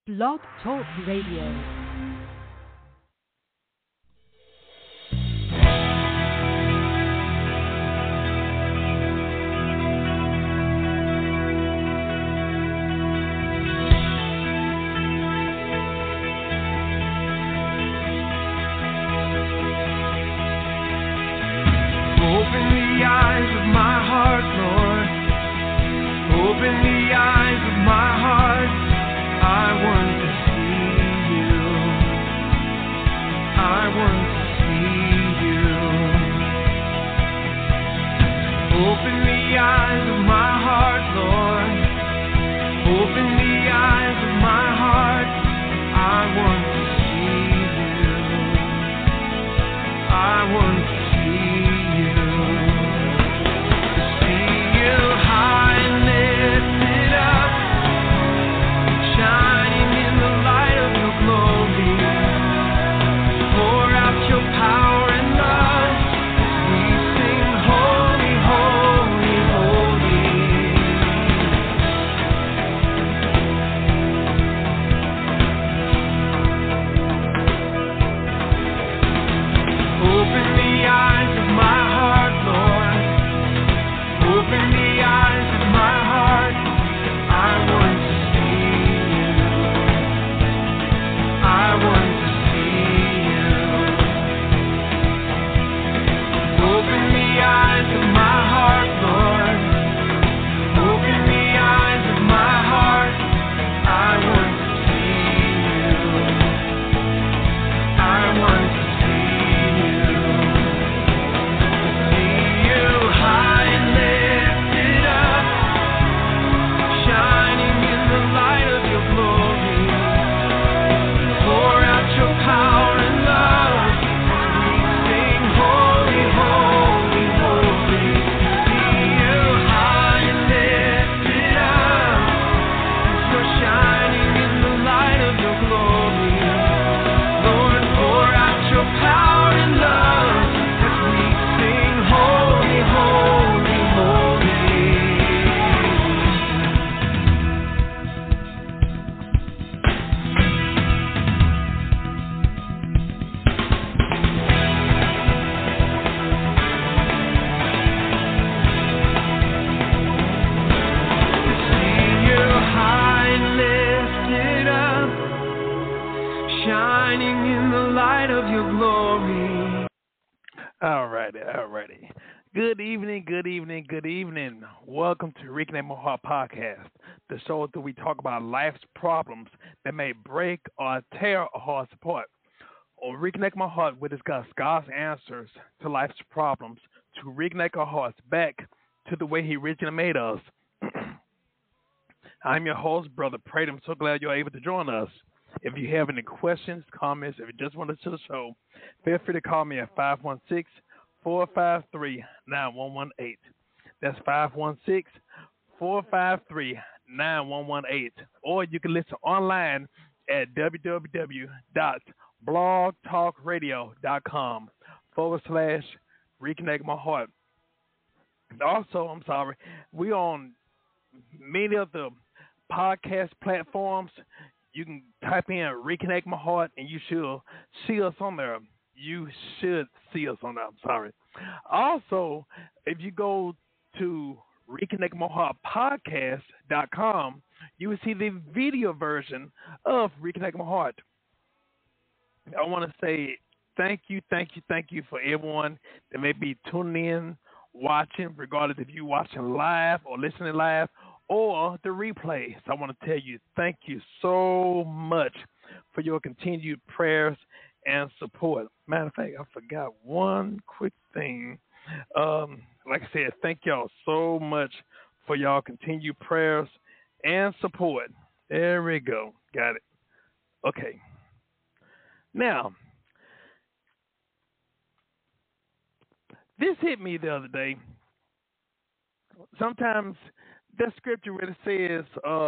Blog Talk Radio. Good evening. Welcome to Reconnect My Heart Podcast, the show that we talk about life's problems that may break or tear our hearts apart. On Reconnect My Heart, we discuss God's answers to life's problems to reconnect our hearts back to the way He originally made us. I'm your host, Brother Prade. I'm so glad you're able to join us. If you have any questions, comments, if you just want to listen to the show, feel free to call me at 516-453-9118. That's 516-453-9118. Or you can listen online at www.blogtalkradio.com/Reconnect My Heart. Also, we on many of the podcast platforms. You can type in Reconnect My Heart and you should see us on there. Also, if you go to reconnectmyheartpodcast.com, you will see the video version of Reconnect My Heart. I want to say thank you for everyone that may be tuning in, watching, regardless if you're watching live or listening live or the replay. So I want to tell you thank you so much for your continued prayers and support. Matter of fact, I forgot one quick thing. Like I said, thank y'all so much for y'all continued prayers and support. There we go. Got it. Okay. Now, this hit me the other day. Sometimes that scripture where it says,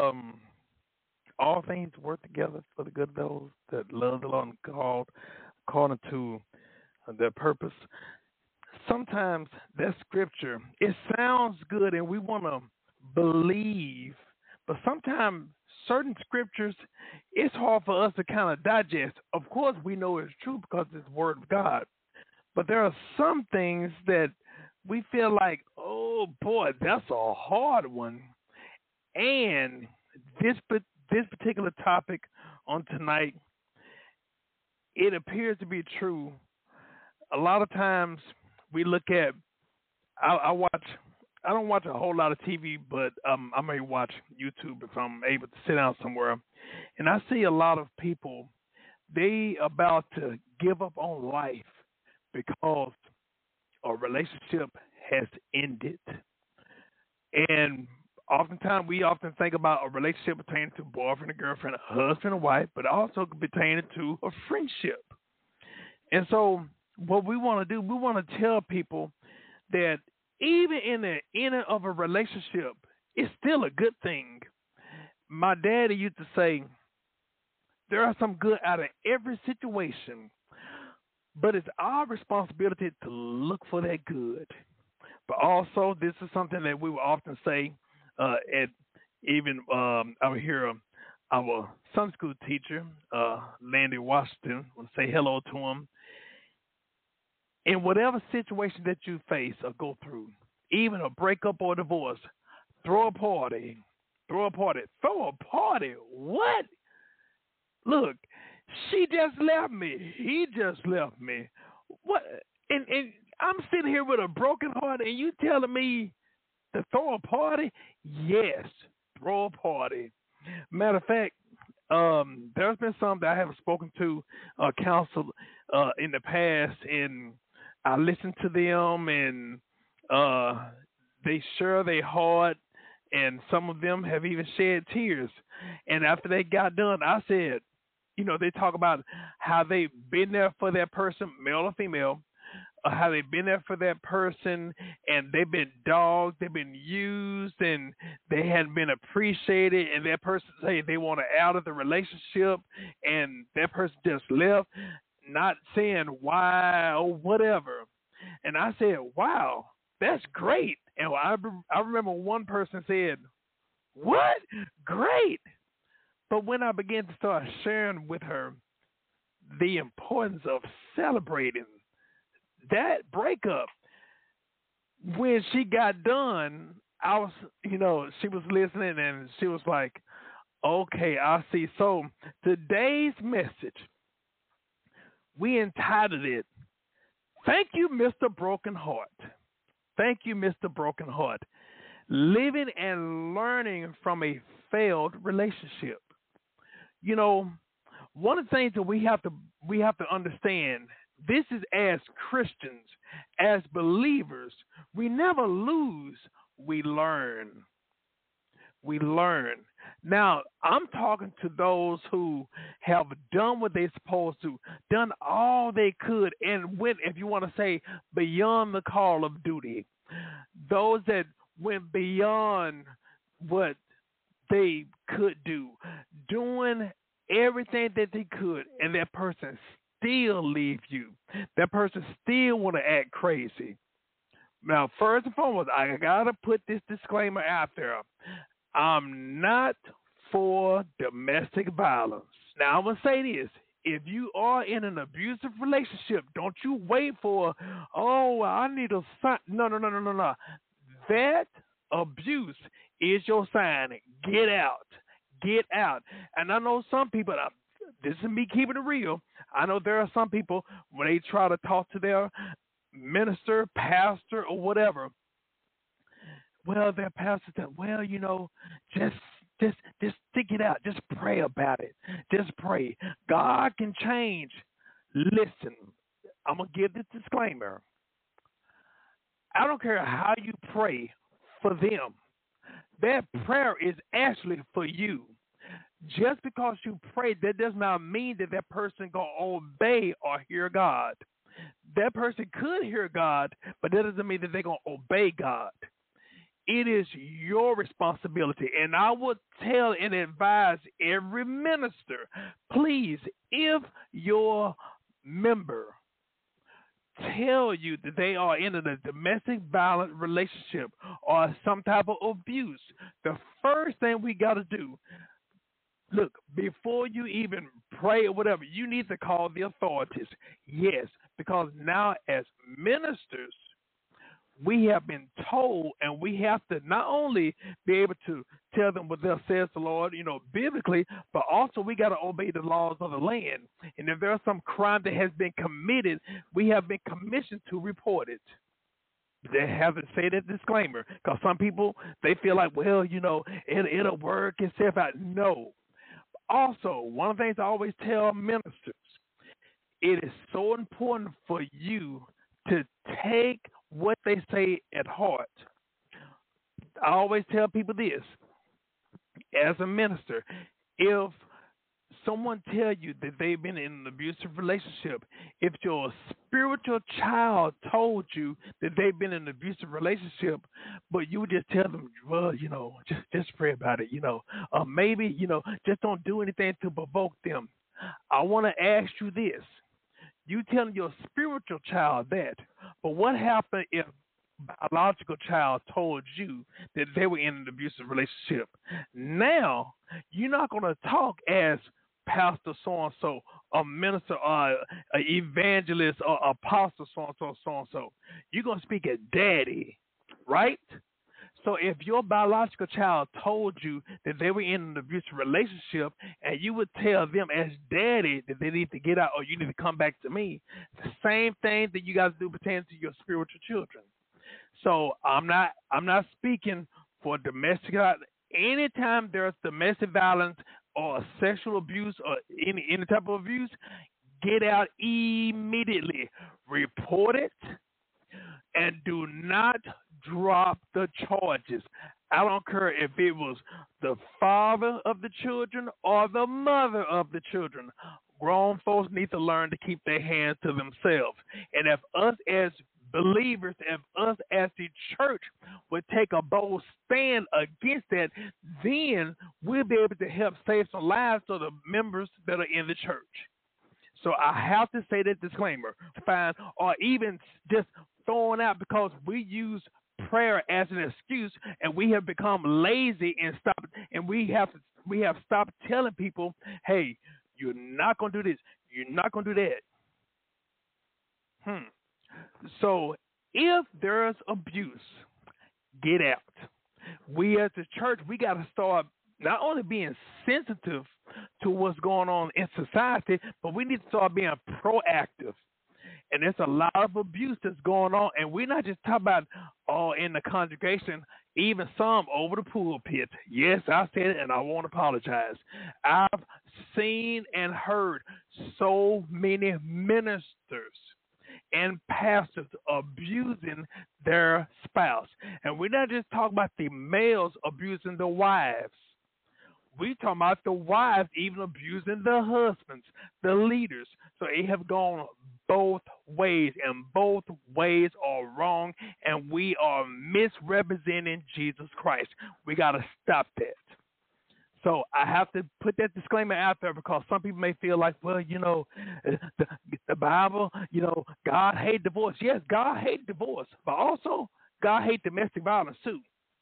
all things work together for the good of those that love the Lord and called according to their purpose. Sometimes that scripture, it sounds good and we want to believe, but sometimes certain scriptures, it's hard for us to kind of digest. Of course, we know it's true because it's the word of God. But there are some things that we feel like, oh boy, that's a hard one. And this particular topic on tonight, it appears to be true. A lot of times we look at, I watch, I don't watch a whole lot of TV, but I may watch YouTube if I'm able to sit down somewhere, and I see a lot of people, they about to give up on life because a relationship has ended. And oftentimes we often think about a relationship pertaining to boyfriend and girlfriend, a husband and wife, but also pertaining to a friendship. And so what we want to do, we want to tell people that even in the end of a relationship, it's still a good thing. My daddy used to say, there are some good out of every situation, but it's our responsibility to look for that good. But also, this is something that we will often say at even over here, our Sunday school teacher, Landy Washington, will say hello to him. In whatever situation that you face or go through, even a breakup or divorce, throw a party. Throw a party. Throw a party. What? Look, she just left me. He just left me. What? And I'm sitting here with a broken heart, and you telling me to throw a party? Yes, throw a party. Matter of fact, there's been some that I have spoken to counsel in the past, and I listened to them, and they share their heart, and some of them have even shed tears. And after they got done, I said, they talk about how they've been there for that person, male or female, how they've been there for that person, and they've been dogged, they've been used, and they hadn't been appreciated, and that person say they want to out of the relationship, and that person just left, not saying why or whatever. And I said, wow, that's great. And I remember one person said, what? Great. But when I began to start sharing with her the importance of celebrating that breakup, when she got done, I was, she was listening and she was like, okay, I see. So today's message, we entitled it, Thank You, Mr. Broken Heart. Thank you, Mr. Broken Heart. Living and learning from a failed relationship. One of the things that we have to understand, this is as Christians, as believers, we never lose, we learn. We learn. Now, I'm talking to those who have done what they're supposed to, done all they could, and went, if you want to say, beyond the call of duty. Those that went beyond what they could do, doing everything that they could, and that person still leave you. That person still want to act crazy. Now, first and foremost, I got to put this disclaimer out there. I'm not for domestic violence. Now, I'm going to say this. If you are in an abusive relationship, don't you wait for, I need a sign. No. That abuse is your sign. Get out. Get out. And I know some people, this is me keeping it real. I know there are some people, when they try to talk to their minister, pastor, or whatever, well, their pastor said, just stick it out. Just pray about it. Just pray. God can change. Listen, I'm going to give this disclaimer. I don't care how you pray for them. That prayer is actually for you. Just because you pray, that does not mean that that person going to obey or hear God. That person could hear God, but that doesn't mean that they're going to obey God. It is your responsibility. And I would tell and advise every minister, please, if your member tell you that they are in a domestic violent relationship or some type of abuse, the first thing we got to do, Look, before you even pray or whatever, you need to call the authorities. Yes, because now as ministers, we have been told, and we have to not only be able to tell them what thus says the Lord, biblically, but also we got to obey the laws of the land. And if there's some crime that has been committed, we have been commissioned to report it. They have to say that disclaimer because some people they feel like, well, it'll work itself out. No. Also, one of the things I always tell ministers, it is so important for you to take what they say at heart. I always tell people this as a minister: if someone tell you that they've been in an abusive relationship, if your spiritual child told you that they've been in an abusive relationship, but you would just tell them, well, just pray about it, maybe, just don't do anything to provoke them. I want to ask you this. You telling your spiritual child that, but what happened if biological child told you that they were in an abusive relationship? Now, you're not going to talk as pastor so-and-so, a minister, or an evangelist, or apostle so-and-so, so-and-so. You're going to speak as daddy, right? So if your biological child told you that they were in an abusive relationship and you would tell them as daddy that they need to get out or you need to come back to me, the same thing that you guys do pertains to your spiritual children. So I'm not speaking for domestic violence. Anytime there's domestic violence or sexual abuse or any type of abuse, get out immediately. Report it and do not drop the charges. I don't care if it was the father of the children or the mother of the children. Grown folks need to learn to keep their hands to themselves. And if us as believers, if us as the church would take a bold stand against that, then we'll be able to help save some lives of the members that are in the church. So I have to say that disclaimer, fine, or even just throwing out because we use prayer as an excuse and we have become lazy and we have stopped telling people, hey, you're not going to do this, you're not going to do that. So if there's abuse, get out. We as the church, we got to start not only being sensitive to what's going on in society, but we need to start being proactive. And there's a lot of abuse that's going on, and we're not just talking about all in the congregation, even some over the pulpit. Yes, I said it, and I won't apologize. I've seen and heard so many ministers and pastors abusing their spouse. And we're not just talking about the males abusing the wives. We talking about the wives even abusing the husbands, the leaders. So it have gone both ways, and both ways are wrong, and we are misrepresenting Jesus Christ. We got to stop that. So I have to put that disclaimer out there because some people may feel like, well, the Bible, God hates divorce. Yes, God hates divorce, but also God hates domestic violence too.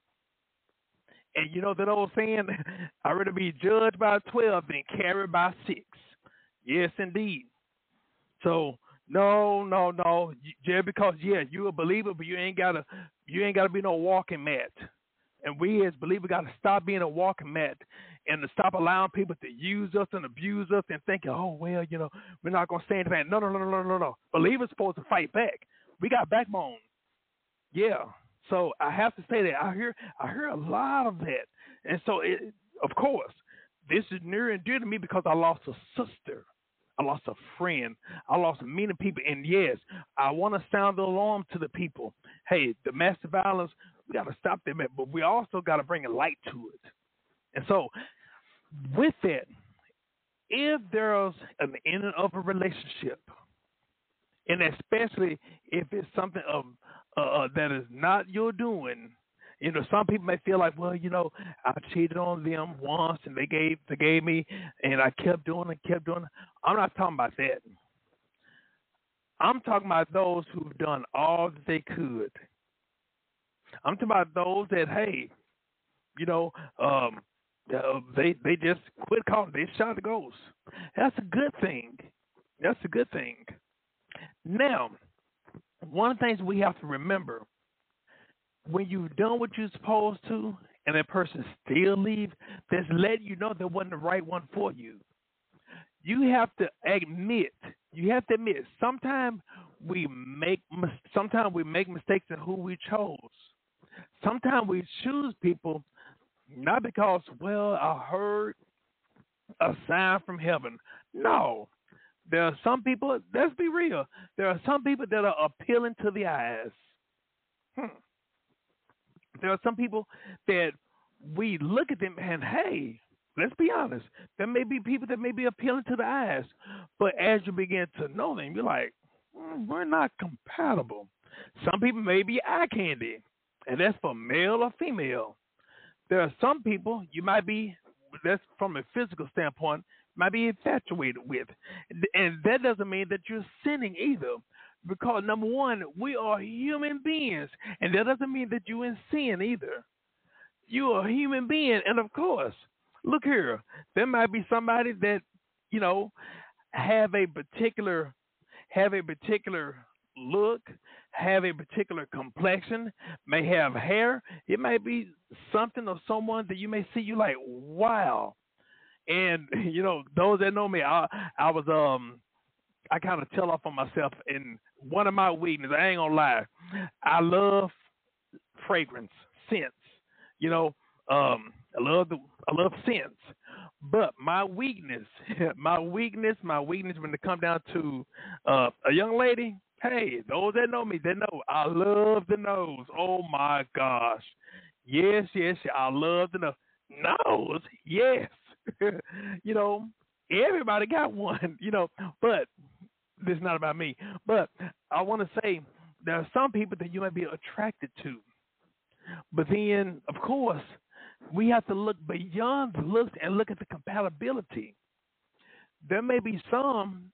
And you know that old saying, I'd rather be judged by 12 than carried by 6. Yes, indeed. So no. Just because you're a believer, but you ain't gotta be no walking mat. And we as believers got to stop being a walking mat and to stop allowing people to use us and abuse us and thinking, oh, well, we're not going to say anything. No. Believers supposed to fight back. We got backbone. Yeah. So I have to say that I hear a lot of that. And so, of course, this is near and dear to me because I lost a sister. I lost a friend. I lost many people. And yes, I want to sound the alarm to the people. Hey, domestic violence, we got to stop that, but we also got to bring a light to it. And so with that, if there's an end of a relationship, and especially if it's something of that is not your doing, some people may feel like, well, I cheated on them once and they gave me, and I kept doing it. I'm not talking about that. I'm talking about those who've done all that they could. I'm talking about those that, hey, They just quit calling. They shot the ghost. That's a good thing. That's a good thing. Now, one of the things we have to remember when you've done what you're supposed to, and that person still leave, that's letting you know that wasn't the right one for you. You have to admit. You have to admit. Sometimes we make mistakes in who we chose. Sometimes we choose people not because, well, I heard a sign from heaven. No. There are some people, let's be real, there are some people that are appealing to the eyes. Hmm. There are some people that we look at them and, hey, let's be honest, there may be people that may be appealing to the eyes, but as you begin to know them, you're like, we're not compatible. Some people may be eye candy, and that's for male or female. There are some people you might be, that's from a physical standpoint, might be infatuated with. And that doesn't mean that you're sinning either. Because number one, we are human beings. And that doesn't mean that you're in sin either. You are a human being. And of course, look here, there might be somebody that, you know, have a particular look, have a particular complexion, may have hair. It might be something or someone that you may see you like, wow. And you know, those that know me, I was I kind of tell off on myself in one of my weaknesses. I ain't gonna lie, I love fragrance, scents. You know, I love scents. But my weakness, my weakness when it comes down to a young lady. Hey, those that know me, they know I love the nose. Oh my gosh, yes, yes, I love the nose. Yes, you know, everybody got one. You know, but this is not about me. But I want to say there are some people that you might be attracted to. But then, of course, we have to look beyond the looks and look at the compatibility. There may be some,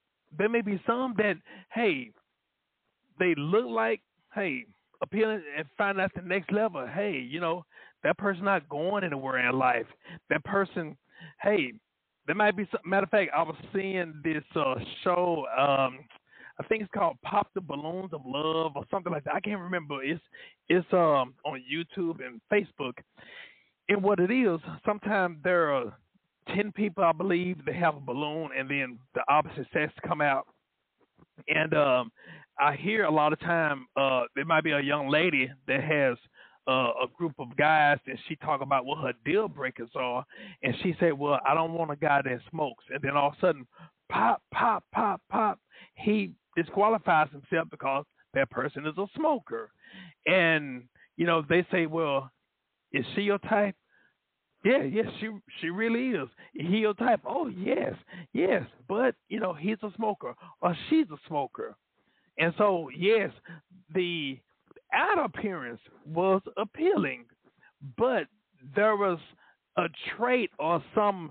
that, hey, they look like, hey, appealing and find out the next level. Hey, you know, that person not going anywhere in life. That person, hey, there might be some, matter of fact, I was seeing this show. I think it's called "Pop the Balloons of Love" or something like that. I can't remember. It's on YouTube and Facebook. And what it is, sometimes there are 10 people, I believe, that have a balloon, and then the opposite sex come out. And I hear a lot of time there might be a young lady that has a group of guys, and she talk about what her deal breakers are, and she said, "Well, I don't want a guy that smokes." And then all of a sudden, pop, pop, pop, pop, he disqualifies himself because that person is a smoker. And you know, they say, "Well, is she your type?" Yeah, yes, she really is. He your type? Oh yes, yes. But you know, he's a smoker or she's a smoker. And so yes, the outer appearance was appealing, but there was a trait or some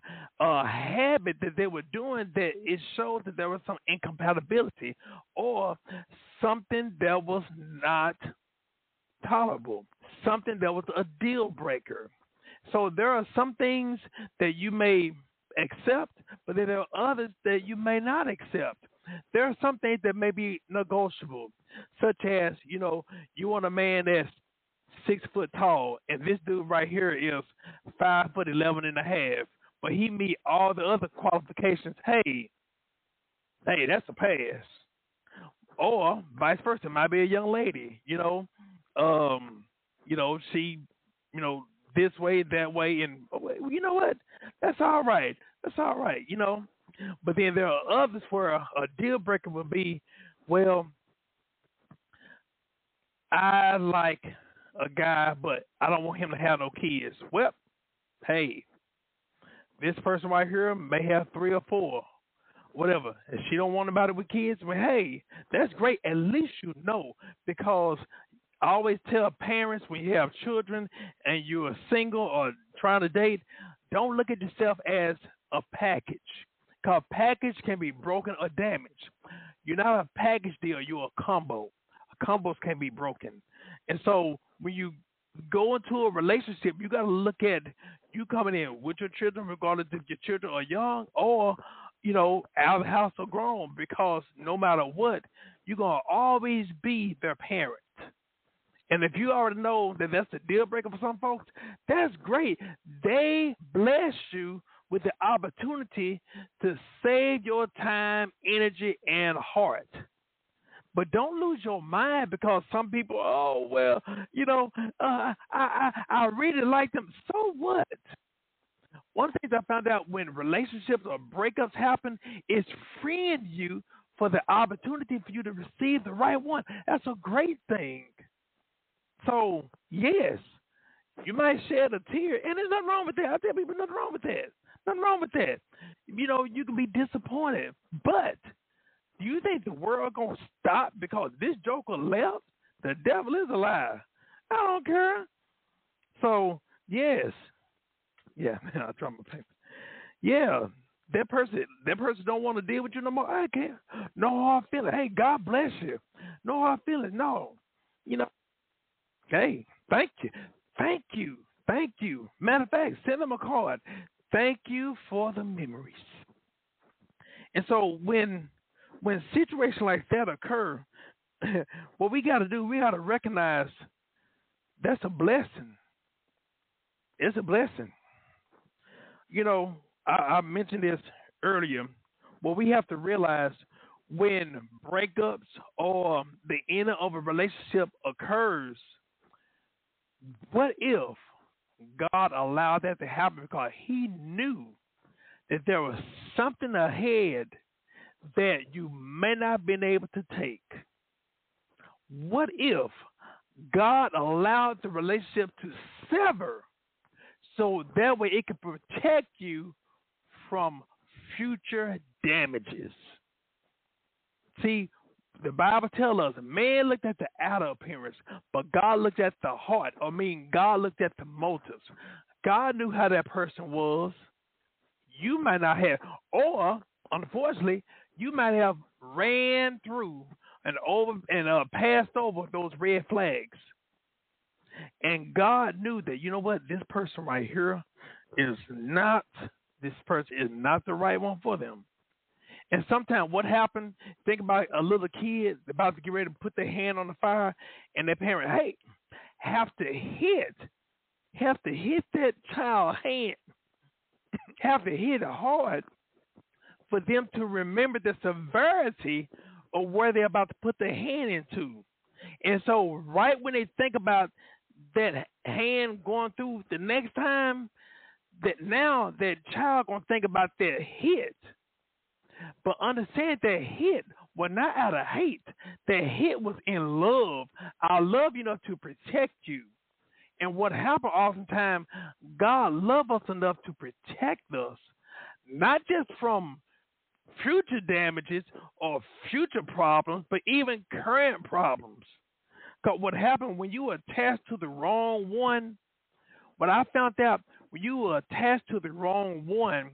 habit that they were doing that it showed that there was some incompatibility or something that was not tolerable, something that was a deal breaker. So there are some things that you may accept, but then there are others that you may not accept. There are some things that may be negotiable, such as, you know, you want a man that's 6 foot tall, and this dude right here is 5 foot 11 and a half, but he meet all the other qualifications. Hey, hey, that's a pass. Or vice versa, it might be a young lady, um, she, you know, this way, that way, and oh, you know what? That's all right. That's all right, you know. But then there are others where a deal breaker would be, well, I like a guy, but I don't want him to have no kids. Well, hey, this person right here may have 3 or 4, whatever. If she don't want nobody with kids, well, hey, that's great. At least you know, because I always tell parents when you have children and you're single or trying to date, don't look at yourself as a package. Because a package can be broken or damaged. You're not a package deal, you're a combo. Combos can be broken. And so when you go into a relationship, you got to look at you coming in with your children, regardless if your children are young or, out of the house or grown, because no matter what, you're going to always be their parent. And if you already know that that's a deal breaker for some folks, that's great. They bless you with the opportunity to save your time, energy, and heart. But don't lose your mind because some people, oh well, I really like them. So what? One of the things I found out when relationships or breakups happen is freeing you for the opportunity for you to receive the right one. That's a great thing. So yes, you might shed a tear, and there's nothing wrong with that. I tell people nothing wrong with that. Nothing wrong with that. You can be disappointed, but do you think the world gonna stop because this joker left? The devil is a lie. I don't care. So yes, yeah, man, I dropped my paper. Yeah, that person don't want to deal with you no more. I can't. No hard feelings. Hey, God bless you. No hard feelings. No, you know. Hey, thank you, thank you, thank you. Matter of fact, send them a card. Thank you for the memories. And so when situations like that occur, what we got to do, we got to recognize that's a blessing. It's a blessing. I mentioned this earlier. What we have to realize when breakups or the end of a relationship occurs, what if God allowed that to happen because He knew that there was something ahead that you may not have been able to take? What if God allowed the relationship to sever so that way it could protect you from future damages? See, the Bible tells us man looked at the outer appearance, but God looked at the heart. God looked at the motives. God knew how that person was. You might not have, or unfortunately, you might have ran through and passed over those red flags. And God knew that, you know what, this person right here this person is not the right one for them. And sometimes what happened, think about a little kid about to get ready to put their hand on the fire, and their parent, hey, have to hit that child's hand, have to hit it hard for them to remember the severity of where they're about to put their hand into. And so right when they think about that hand going through the next time, that now that child going to think about that hit. But understand that hit was not out of hate. That hit was in love. I love you enough to protect you. And what happened oftentimes, God loved us enough to protect us, not just from future damages or future problems, but even current problems. Because what happened when you were attached to the wrong one, what I found out, when you were attached to the wrong one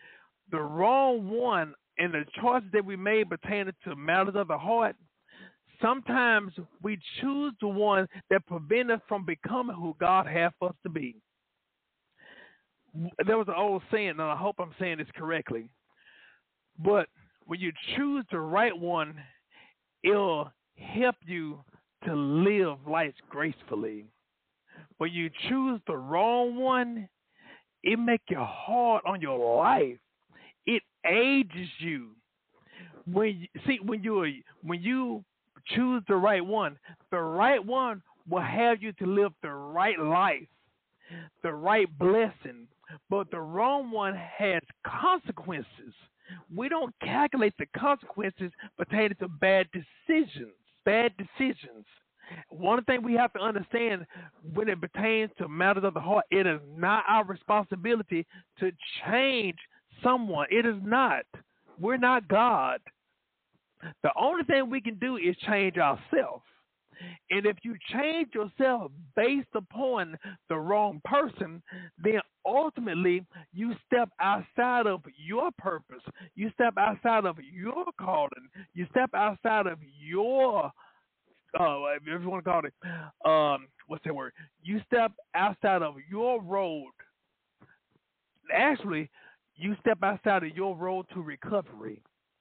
and the choices that we made pertaining to matters of the heart, sometimes we choose the one that prevent us from becoming who God has for us to be. There was an old saying, and I hope I'm saying this correctly, but when you choose the right one, it'll help you to live life gracefully. When you choose the wrong one, it make you hard on your life. It ages you. When you choose the right one will have you to live the right life, the right blessing. But the wrong one has consequences. We don't calculate the consequences pertaining to bad decisions. Bad decisions. One thing we have to understand when it pertains to matters of the heart, it is not our responsibility to change someone. It is not. We're not God. The only thing we can do is change ourselves. And if you change yourself based upon the wrong person, then ultimately you step outside of your purpose. You step outside of your calling. You step outside of your if you want to call it, what's that word? You step outside of your road actually, you step outside of your road to recovery.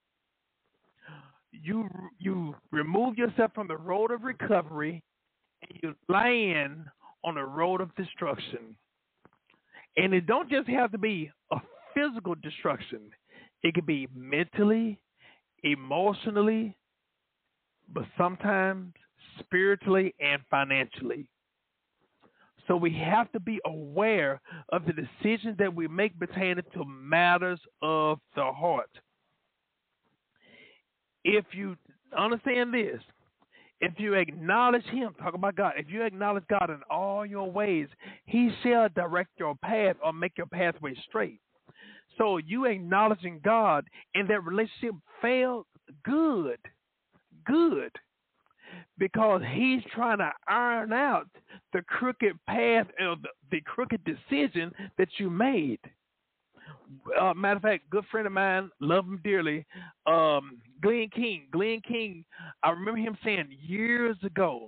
You remove yourself from the road of recovery, and you land on the road of destruction. And it don't just have to be a physical destruction. It could be mentally, emotionally, but sometimes spiritually and financially. So we have to be aware of the decisions that we make pertaining to matters of the heart. If you understand this, if you acknowledge Him, talk about God, if you acknowledge God in all your ways, He shall direct your path or make your pathway straight. So you acknowledging God and that relationship failed, good, good, because He's trying to iron out the crooked path or the crooked decision that you made. Matter of fact, good friend of mine, love him dearly, Glenn King. Glenn King, I remember him saying years ago,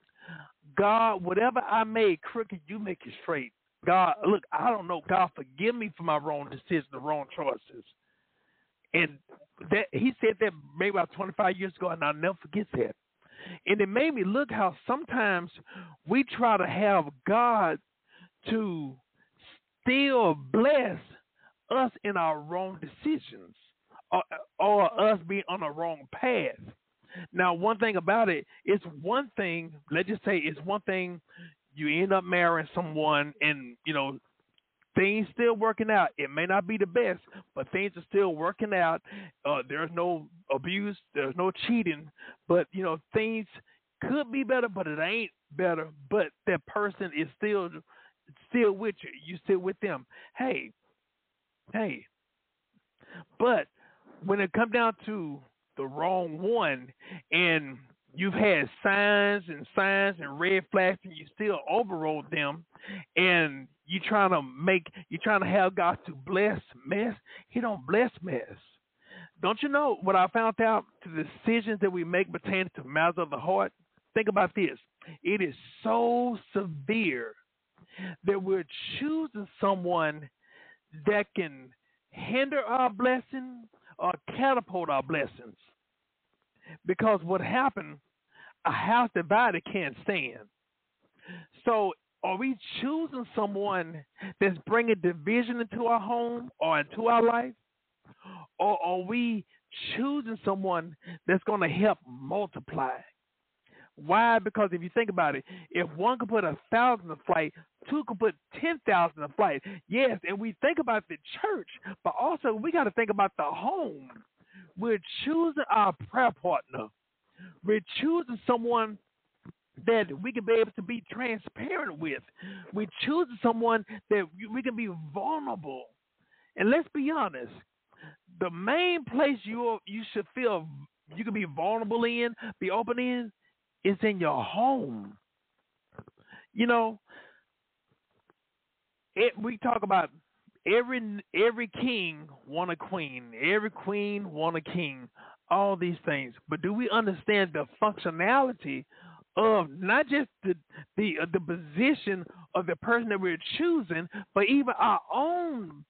God, whatever I made crooked, you make it straight. God, look, I don't know. God, forgive me for my wrong decisions, the wrong choices. And that he said that maybe about 25 years ago, and I'll never forget that. And it made me look how sometimes we try to have God to still bless us in our wrong decisions or us being on a wrong path. Now, one thing about it, it's one thing, let's just say it's one thing you end up marrying someone and, things still working out. It may not be the best, but things are still working out. There's no abuse, there's no cheating, but, things could be better, but it ain't better. But that person is still with you. You still with them. Hey, but when it comes down to the wrong one and you've had signs and red flags and you still overrode them and you're trying to have God to bless mess, He don't bless mess. Don't you know what I found out to the decisions that we make pertaining to matters of the heart? Think about this. It is so severe that we're choosing someone that can hinder our blessing or catapult our blessings. Because what happened, a house divided can't stand. So are we choosing someone that's bringing division into our home or into our life? Or are we choosing someone that's going to help multiply? Why? Because if you think about it, if one could put 1,000 to flight, two could put 10,000 to flight. Yes, and we think about the church, but also we got to think about the home. We're choosing our prayer partner. We're choosing someone that we can be able to be transparent with. We're choosing someone that we can be vulnerable. And let's be honest, the main place you should feel you can be vulnerable in, be open in, is in your home. We talk about every king want a queen, every queen want a king, all these things. But do we understand the functionality of not just the position of the person that we're choosing, but even our own.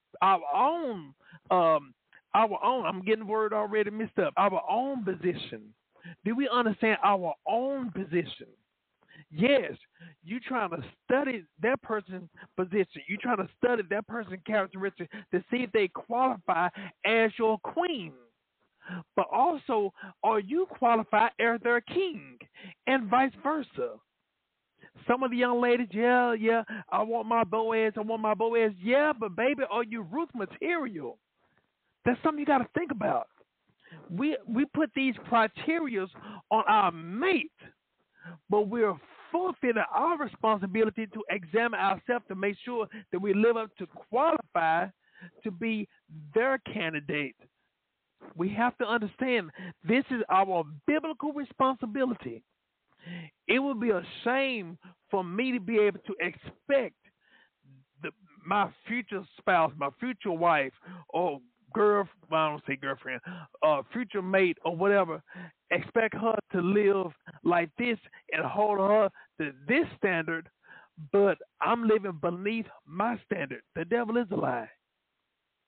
I'm getting the word already mixed up. Our own position. Do we understand our own position? Yes, you trying to study that person's position. You trying to study that person's characteristics to see if they qualify as your queen. But also, are you qualified as their king? And vice versa. Some of the young ladies, yeah, I want my Boaz. Yeah, but baby, are you Ruth material? That's something you got to think about. We put these criterias on our mate, but we're forfeiting our responsibility to examine ourselves to make sure that we live up to qualify to be their candidate. We have to understand this is our biblical responsibility. It would be a shame for me to be able to expect my future spouse, my future wife, or I don't say girlfriend, future mate or whatever, expect her to live like this and hold her to this standard, but I'm living beneath my standard. The devil is a lie.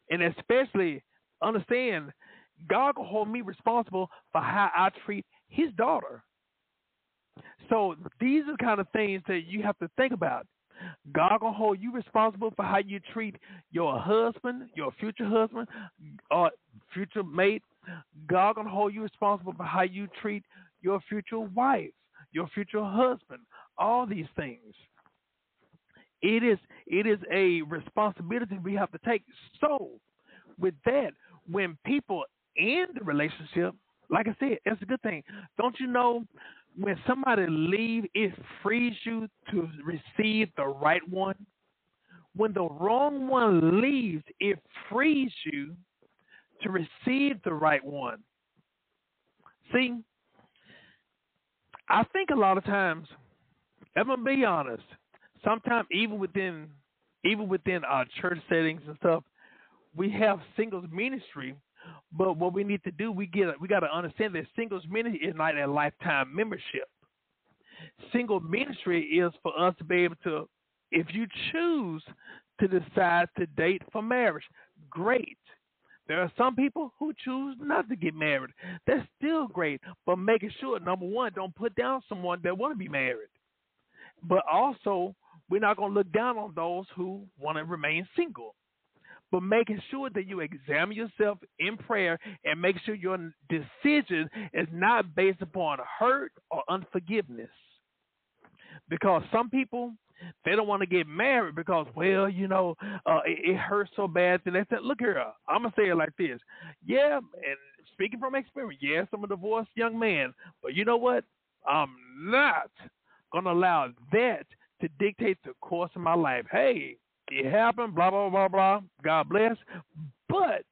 And especially understand God will hold me responsible for how I treat his daughter. So these are the kind of things that you have to think about. God gonna hold you responsible for how you treat your husband, your future husband, or future mate. God gonna hold you responsible for how you treat your future wife, your future husband. All these things. It is a responsibility we have to take. So with that, when people end the relationship, like I said, it's a good thing. Don't you know when somebody leave, it frees you to receive the right one. When the wrong one leaves, it frees you to receive the right one. See, I think a lot of times, I'm gonna be honest. Sometimes even within our church settings and stuff, we have singles ministry. But what we need to do, we got to understand that singles ministry is not a lifetime membership. Single ministry is for us to be able to, if you choose to decide to date for marriage, great. There are some people who choose not to get married. That's still great, but making sure number one, don't put down someone that want to be married. But also, we're not going to look down on those who want to remain single. But making sure that you examine yourself in prayer and make sure your decision is not based upon hurt or unforgiveness. Because some people, they don't want to get married because, well, it hurts so bad. And they said, look here, I'm going to say it like this. Yeah, and speaking from experience, yes, I'm a divorced young man. But you know what? I'm not going to allow that to dictate the course of my life. Hey, it happened, blah, blah, blah, blah. God bless. But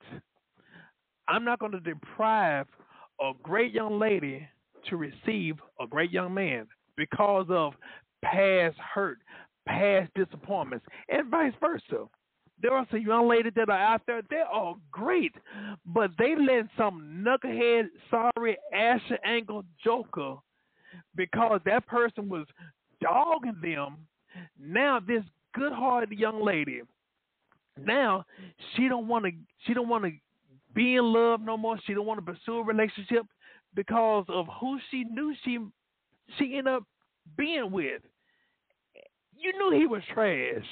I'm not going to deprive a great young lady to receive a great young man because of past hurt, past disappointments, and vice versa. There are some young ladies that are out there, they are great, but they let some knucklehead, sorry, ashy ankle joker because that person was dogging them. Now this good-hearted young lady, now she don't want to be in love no more. She don't want to pursue a relationship because of who she knew she ended up being with. You knew he was trash.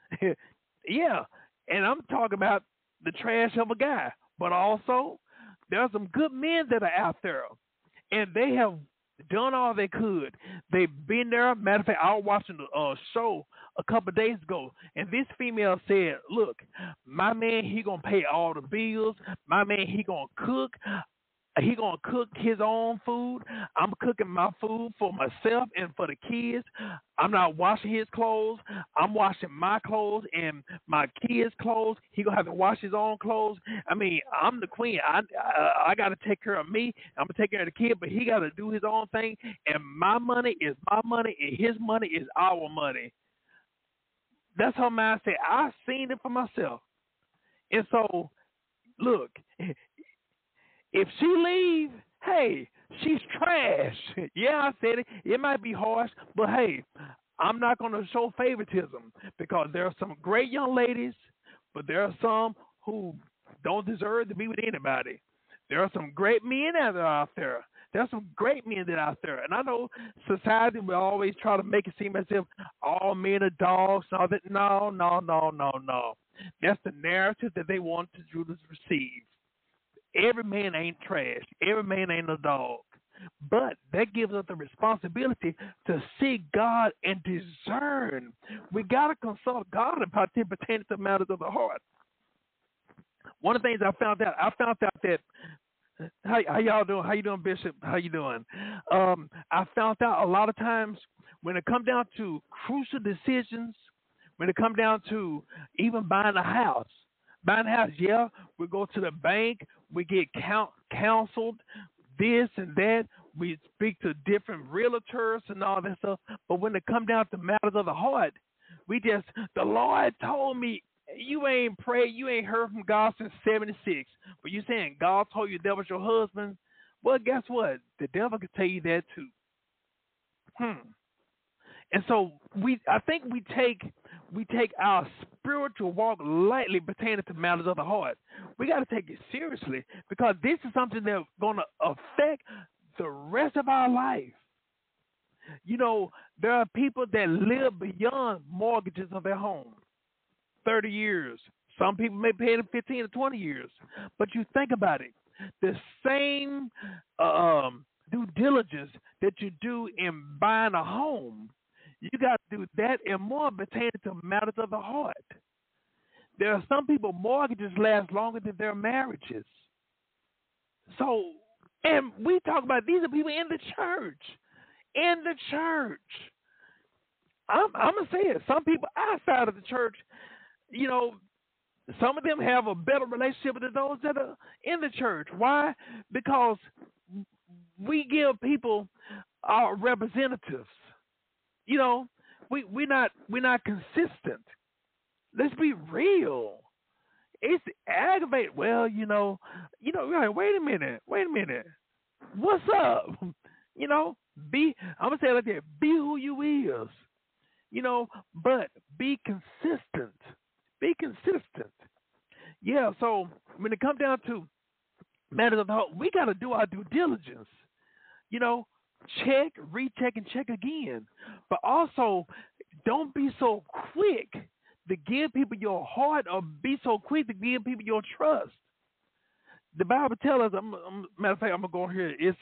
Yeah, and I'm talking about the trash of a guy, but also there are some good men that are out there, and they have done all they could. They've been there. Matter of fact, I was watching a show a couple of days ago, and this female said, "Look, my man, he gonna pay all the bills. My man, he gonna cook. He gonna cook his own food. I'm cooking my food for myself and for the kids. I'm not washing his clothes. I'm washing my clothes and my kids' clothes. He gonna have to wash his own clothes. I mean, I'm the queen. I got to take care of me. I'm gonna take care of the kid, but he got to do his own thing. And my money is my money, and his money is our money. That's her mindset. I've seen it for myself. And so, look, if she leave, hey, she's trash. Yeah, I said it. It might be harsh, but hey, I'm not going to show favoritism because there are some great young ladies, but there are some who don't deserve to be with anybody. There are some great men that are out there. There are some great men that are out there. And I know society will always try to make it seem as if all men are dogs and all that. No, no, no, no, no. That's the narrative that they want to receive. Every man ain't trash. Every man ain't a dog. But that gives us the responsibility to seek God and discern. We got to consult God about the pertaining to matters of the heart. One of the things I found out that how y'all doing? How you doing, Bishop? How you doing? I found out a lot of times when it comes down to crucial decisions, when it comes down to even buying a house. Buying a house, yeah, we go to the bank, we get counseled, this and that. We speak to different realtors and all that stuff. But when it comes down to matters of the heart, the Lord told me, you ain't prayed, you ain't heard from God since 76. But you saying God told you that was your husband? Well, guess what? The devil can tell you that too. And so I think we take our spiritual walk lightly pertaining to matters of the heart. We got to take it seriously because this is something that's going to affect the rest of our life. You know, there are people that live beyond mortgages of their home, 30 years. Some people may pay them 15 or 20 years. But you think about it, the same due diligence that you do in buying a home, you got to do that and more pertaining to matters of the heart. There are some people, mortgages last longer than their marriages. So, and we talk about these are people in the church. In the church. I'm going to say it. Some people outside of the church, you know, some of them have a better relationship than those that are in the church. Why? Because we give people our representatives. You know, we're not consistent. Let's be real. It's aggravating. Well, you're like, wait a minute. What's up? You know, I'm gonna say it like that. Be who you is. You know, but be consistent. Be consistent. Yeah, so when it comes down to matters of the heart, we got to do our due diligence. You know, check, recheck, and check again. But also, don't be so quick to give people your heart or be so quick to give people your trust. The Bible tells us, matter of fact, I'm going to go here. It's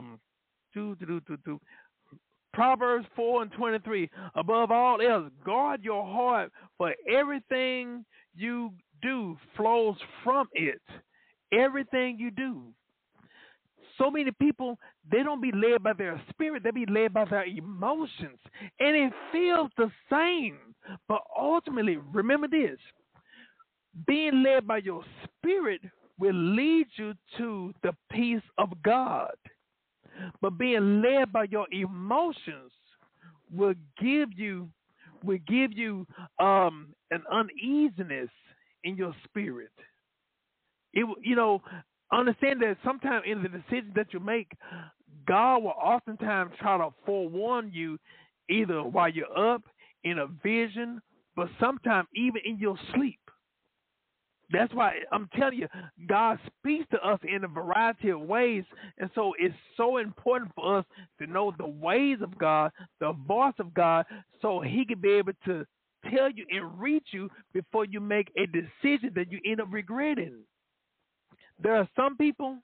Proverbs 4:23. Above all else, guard your heart, for everything you do flows from it. Everything you do. So many people, they don't be led by their spirit, they be led by their emotions. And it feels the same. But ultimately, remember this. Being led by your spirit will lead you to the peace of God. But being led by your emotions will give you an uneasiness in your spirit. Understand that sometimes in the decisions that you make, God will oftentimes try to forewarn you either while you're up in a vision, but sometimes even in your sleep. That's why I'm telling you, God speaks to us in a variety of ways. And so it's so important for us to know the ways of God, the voice of God, so he can be able to tell you and reach you before you make a decision that you end up regretting. There are some people,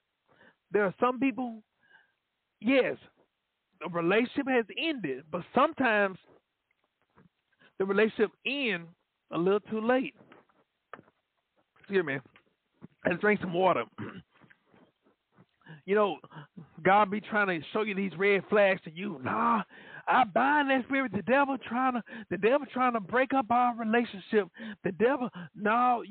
yes, the relationship has ended, but sometimes the relationship ends a little too late. Excuse me. Let's drink some water. You know, God be trying to show you these red flags to you. Nah, I bind that spirit. The devil trying to break up our relationship. The devil, no,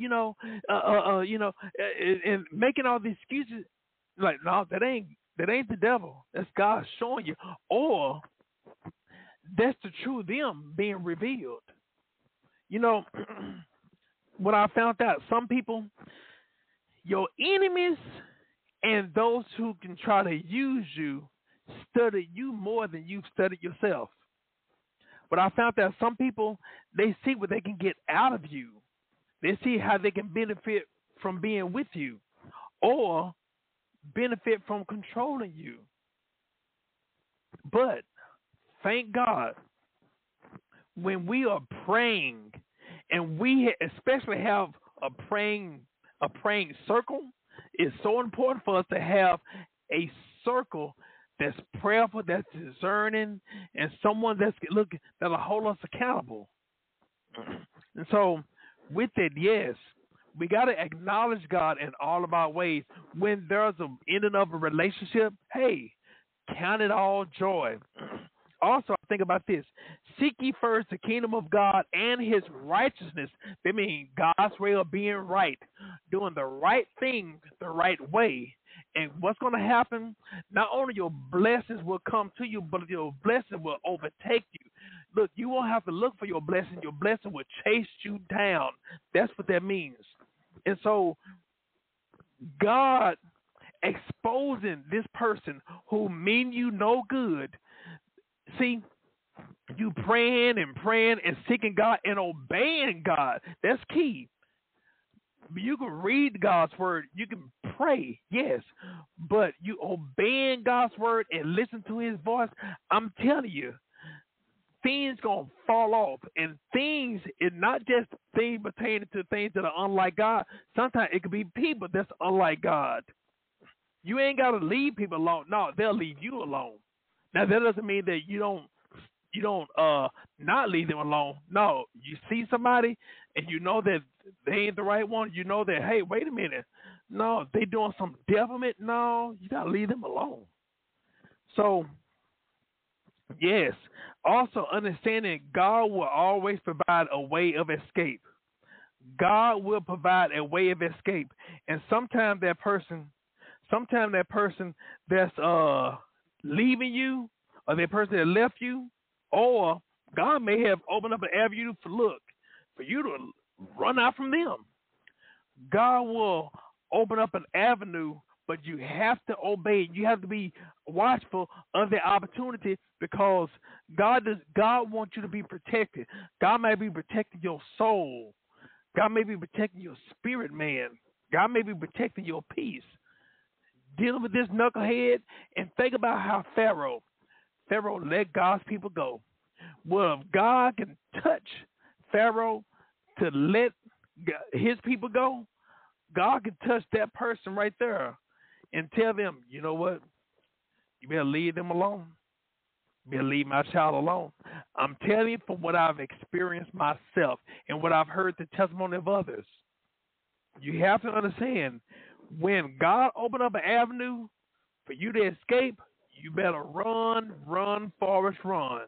and making all these excuses. Like, no, that ain't the devil. That's God showing you, or that's the true them being revealed. You know. What I found out, some people, your enemies and those who can try to use you, study you more than you've studied yourself. But I found that some people, they see what they can get out of you. They see how they can benefit from being with you or benefit from controlling you. But thank God, when we are praying, and we especially have a praying circle, it's so important for us to have a circle that's prayerful, that's discerning, and someone that'll hold us accountable. And so, with it, yes, we got to acknowledge God in all of our ways. When there's an ending of a relationship, hey, count it all joy. Also, think about this. Seek ye first the kingdom of God and his righteousness. That means God's way of being right, doing the right thing the right way. And what's going to happen? Not only your blessings will come to you, but your blessing will overtake you. Look, you won't have to look for your blessing. Your blessing will chase you down. That's what that means. And so God exposing this person who mean you no good. See, You praying and seeking God and obeying God. That's key. You can read God's word, you can pray, yes, but you obeying God's word and listen to His voice. I'm telling you, things gonna fall off, and things is not just things pertaining to things that are unlike God. Sometimes it could be people that's unlike God. You ain't gotta leave people alone. No, they'll leave you alone. Now that doesn't mean that you don't not leave them alone. No, you see somebody and you know that they ain't the right one. You know that, hey, wait a minute, no, they doing some devilment. No, you gotta leave them alone. So yes, also understanding God will always provide a way of escape. God will provide a way of escape, and sometimes that person that's leaving you, or that person that left you, or God may have opened up an avenue for you to run out from them. God will open up an avenue, but you have to obey. You have to be watchful of the opportunity, because God wants you to be protected. God may be protecting your soul. God may be protecting your spirit, man. God may be protecting your peace. Dealing with this knucklehead, and think about how Pharaoh let God's people go. Well, if God can touch Pharaoh to let his people go, God can touch that person right there and tell them, you know what? You better leave them alone. You better leave my child alone. I'm telling you from what I've experienced myself and what I've heard the testimony of others. You have to understand, when God opened up an avenue for you to escape, you better run, Forrest, run.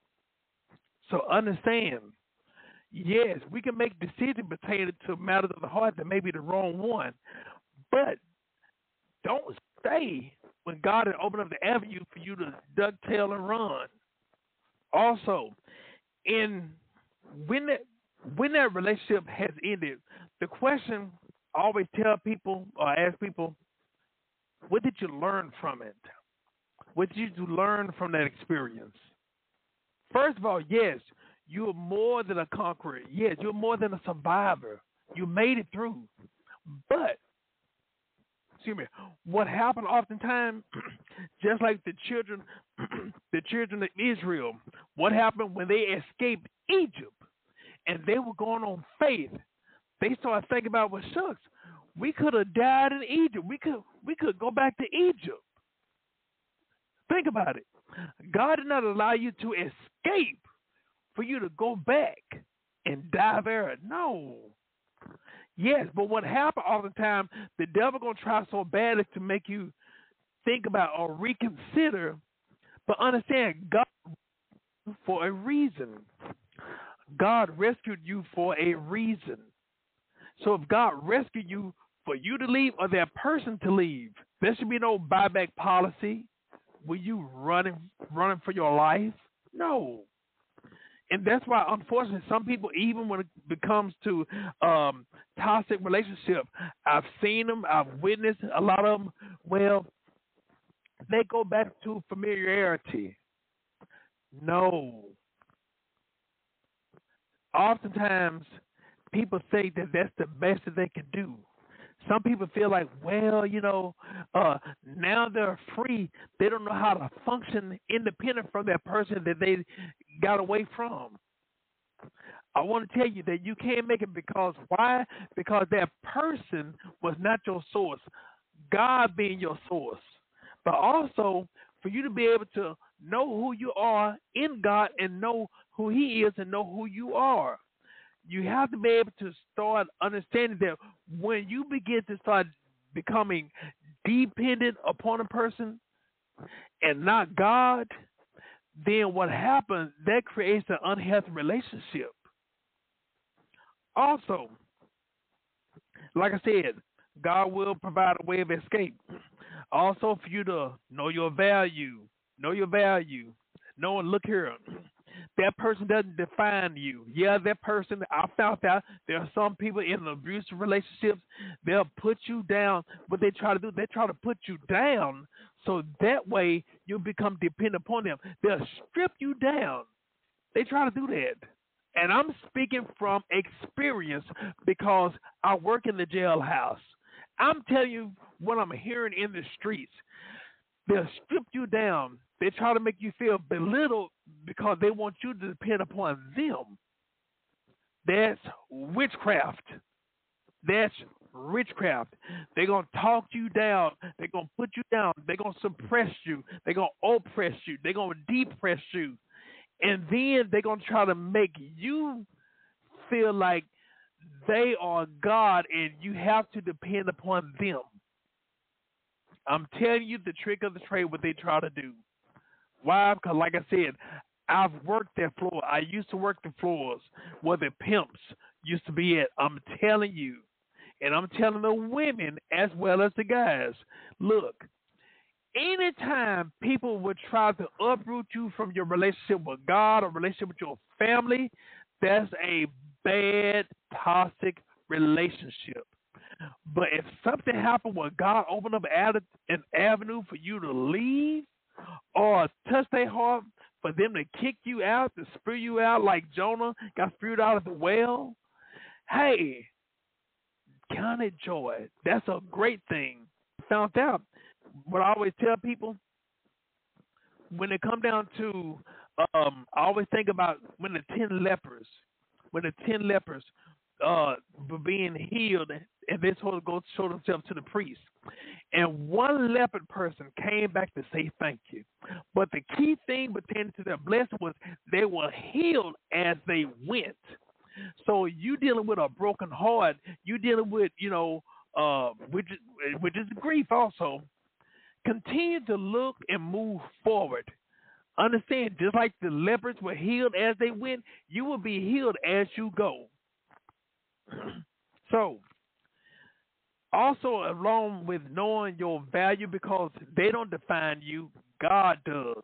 So understand, yes, we can make decisions pertaining to matters of the heart that may be the wrong one, but don't stay when God has opened up the avenue for you to duck tail and run. Also, in when that relationship has ended, the question I always tell people or ask people, what did you learn from it? What did you learn from that experience? First of all, yes, you're more than a conqueror. Yes, you're more than a survivor. You made it through. But, excuse me, what happened oftentimes, just like the children, the children of Israel, what happened when they escaped Egypt and they were going on faith? They started thinking about, well, shucks, we could have died in Egypt. We could go back to Egypt. Think about it. God did not allow you to escape for you to go back and die there. No. Yes, but what happened all the time, the devil gonna try so bad as to make you think about or reconsider. But understand, God for a reason. God rescued you for a reason. So if God rescued you for you to leave or that person to leave, there should be no buyback policy. Were you running for your life? No. And that's why, unfortunately, some people, even when it comes to toxic relationship, I've seen them, I've witnessed a lot of them. Well, they go back to familiarity. No. Oftentimes, people think that that's the best that they can do. Some people feel like, well, now they're free. They don't know how to function independent from that person that they got away from. I want to tell you that you can't make it, because why? Because that person was not your source. God being your source. But also, for you to be able to know who you are in God and know who He is and know who you are, you have to be able to start understanding that when you begin to start becoming dependent upon a person and not God, then what happens, that creates an unhealthy relationship. Also, like I said, God will provide a way of escape. Also, for you to know your value, know and look here. That person doesn't define you. Yeah, that person, I found out there are some people in abusive relationships, they'll put you down. What they try to do, they try to put you down so that way you become dependent upon them. They'll strip you down They try to do that. And I'm speaking from experience because I work in the jailhouse. I'm telling you what I'm hearing in the streets. They'll strip you down. They try to make you feel belittled because they want you to depend upon them. That's witchcraft. That's witchcraft. They're going to talk you down. They're going to put you down. They're going to suppress you. They're going to oppress you. They're going to depress you. And then they're going to try to make you feel like they are God and you have to depend upon them. I'm telling you the trick of the trade, what they try to do. Why? Because, like I said, I've worked that floor. I used to work the floors where the pimps used to be at. I'm telling you. And I'm telling the women as well as the guys, look, anytime people would try to uproot you from your relationship with God or relationship with your family, that's a bad, toxic relationship. But if something happened where God opened up an avenue for you to leave or touch their heart for them to kick you out, to spew you out like Jonah got spewed out of the well, hey, count it joy. That's a great thing. Found out. What I always tell people, when it come down to, I always think about when the 10 lepers were being healed, and they supposed to go show themselves to the priest. And one leopard person came back to say thank you. But the key thing pertaining to their blessing was they were healed as they went. So you dealing with a broken heart, you dealing with, which is grief also. Continue to look and move forward. Understand, just like the lepers were healed as they went, you will be healed as you go. So, also along with knowing your value, because they don't define you, God does.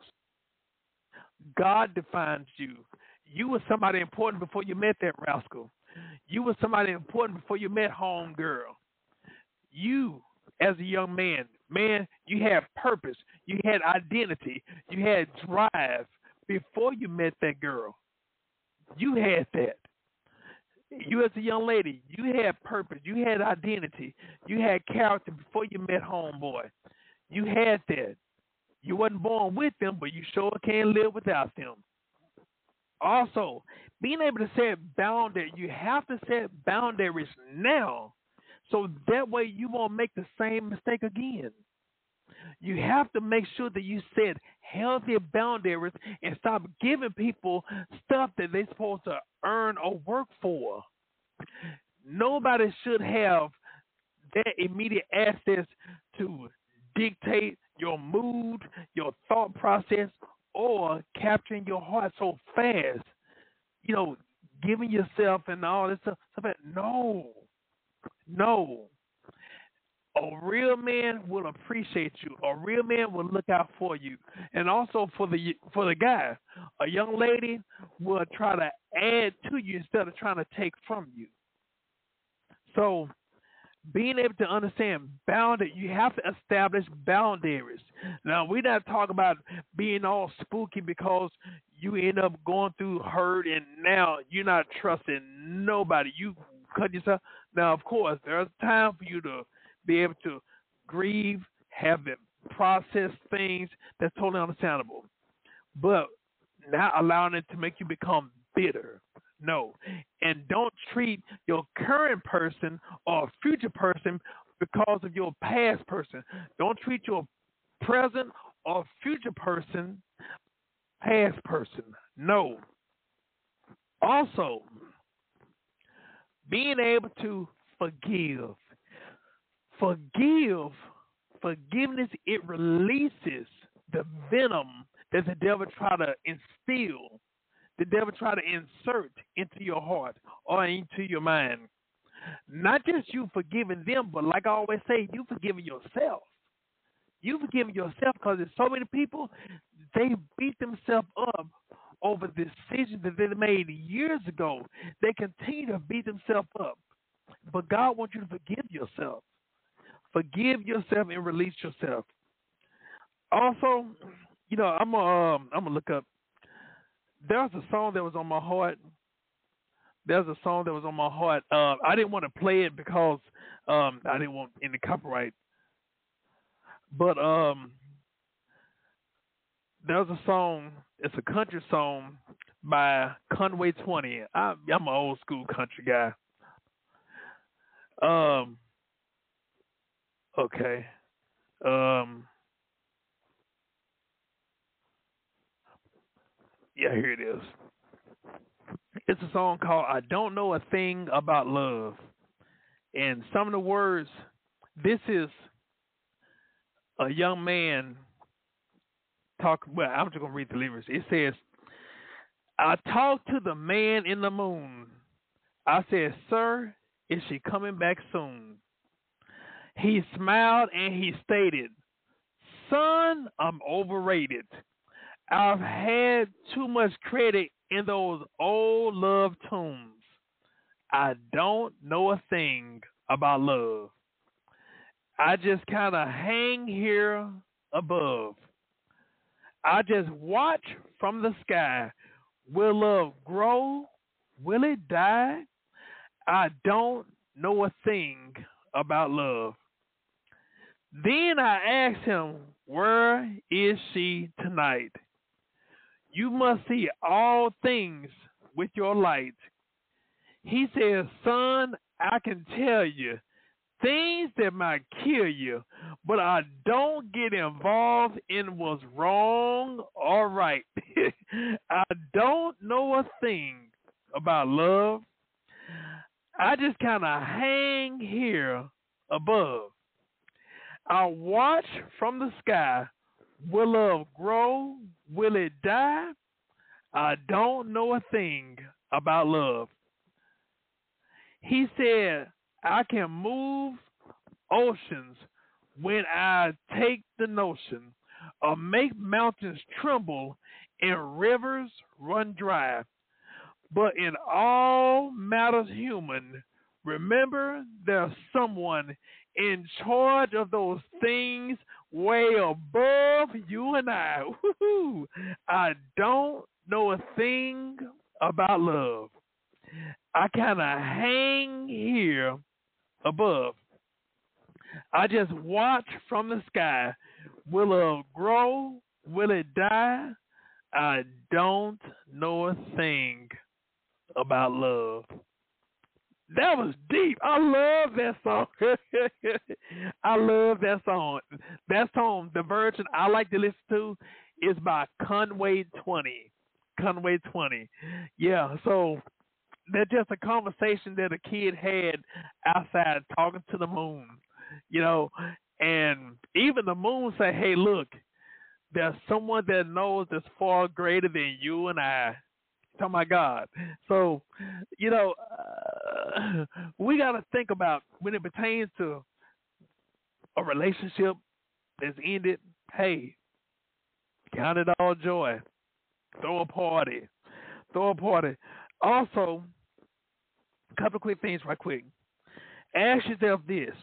God defines you. You were somebody important before you met that rascal. You were somebody important before you met home girl. You, as a young man, you had purpose. You had identity. You had drive before you met that girl. You had that. You, as a young lady, you had purpose. You had identity. You had character before you met homeboy. You had that. You wasn't born with them, but you sure can't live without them. Also, being able to set boundaries, you have to set boundaries now, so that way you won't make the same mistake again. You have to make sure that you set healthy boundaries and stop giving people stuff that they're supposed to earn or work for. Nobody should have that immediate access to dictate your mood, your thought process, or capturing your heart so fast. You know, giving yourself and all this stuff. No, no. A real man will appreciate you. A real man will look out for you, and also for the guy. A young lady will try to add to you instead of trying to take from you. So, being able to understand boundary, you have to establish boundaries. Now, we're not talking about being all spooky because you end up going through hurt and now you're not trusting nobody. You cut yourself. Now, of course, there's time for you to be able to grieve, have it process things. That's totally understandable. But not allowing it to make you become bitter. No. And don't treat your current person or future person because of your past person. Don't treat your present or future person past person. No. Also, being able to forgive. Forgiveness, it releases the venom that the devil try to instill, the devil try to insert into your heart or into your mind. Not just you forgiving them, but like I always say, you forgiving yourself. You forgiving yourself because there's so many people, they beat themselves up over decisions that they made years ago. They continue to beat themselves up. But God wants you to forgive yourself. Forgive yourself and release yourself. Also, I'm gonna look up There's a song that was on my heart. There's a song that was on my heart. I didn't want to play it because I didn't want any copyright. But there's a song. It's a country song by Conway Twitty. I'm an old school country guy. Um, okay. Um, yeah, here it is. It's a song called "I Don't Know a Thing About Love," and some of the words. This is a young man talk. Well, I'm just gonna read the lyrics. It says, "I talked to the man in the moon. I said, 'Sir, is she coming back soon?' He smiled and he stated, 'Son, I'm overrated. I've had too much credit in those old love tunes. I don't know a thing about love. I just kind of hang here above. I just watch from the sky. Will love grow? Will it die? I don't know a thing about love.' Then I asked him, 'Where is she tonight? You must see all things with your light.' He said, 'Son, I can tell you things that might kill you, but I don't get involved in what's wrong or right. I don't know a thing about love. I just kind of hang here above. I watch from the sky. Will love grow? Will it die? I don't know a thing about love.' He said, 'I can move oceans when I take the notion, or make mountains tremble and rivers run dry. But in all matters human, remember there's someone in charge of those things way above you and I. Woo-hoo. I don't know a thing about love. I kind of hang here above. I just watch from the sky. Will it grow? Will it die? I don't know a thing about love.'" That was deep. I love that song. I love that song. That song, the version I like to listen to, is by Conway Twitty. Conway Twitty. Yeah, so that's just a conversation that a kid had outside talking to the moon, you know, and even the moon say, "Hey, look, there's someone that knows that's far greater than you and I." Oh my God! So, you know, we got to think about when it pertains to a relationship that's ended. Hey, count it all joy. Throw a party. Throw a party. Also, a couple of quick things, right quick. Ask yourself this: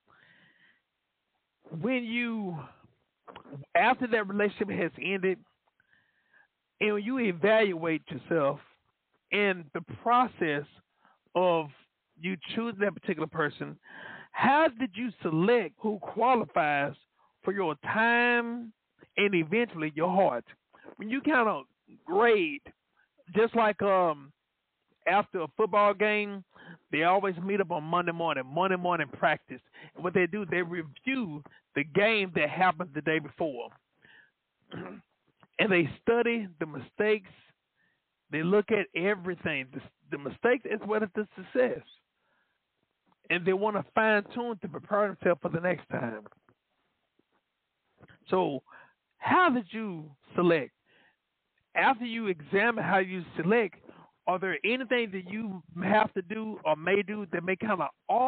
when you, after that relationship has ended, and when you evaluate yourself in the process of you choosing that particular person, how did you select who qualifies for your time and eventually your heart? When you kind of grade, just like after a football game, they always meet up on Monday morning practice. And what they do, they review the game that happened the day before. And they study the mistakes. They look at everything. The mistakes as well as the success. And they want to fine tune to prepare themselves for the next time. So, how did you select? After you examine how you select, are there anything that you have to do or may do that may kind of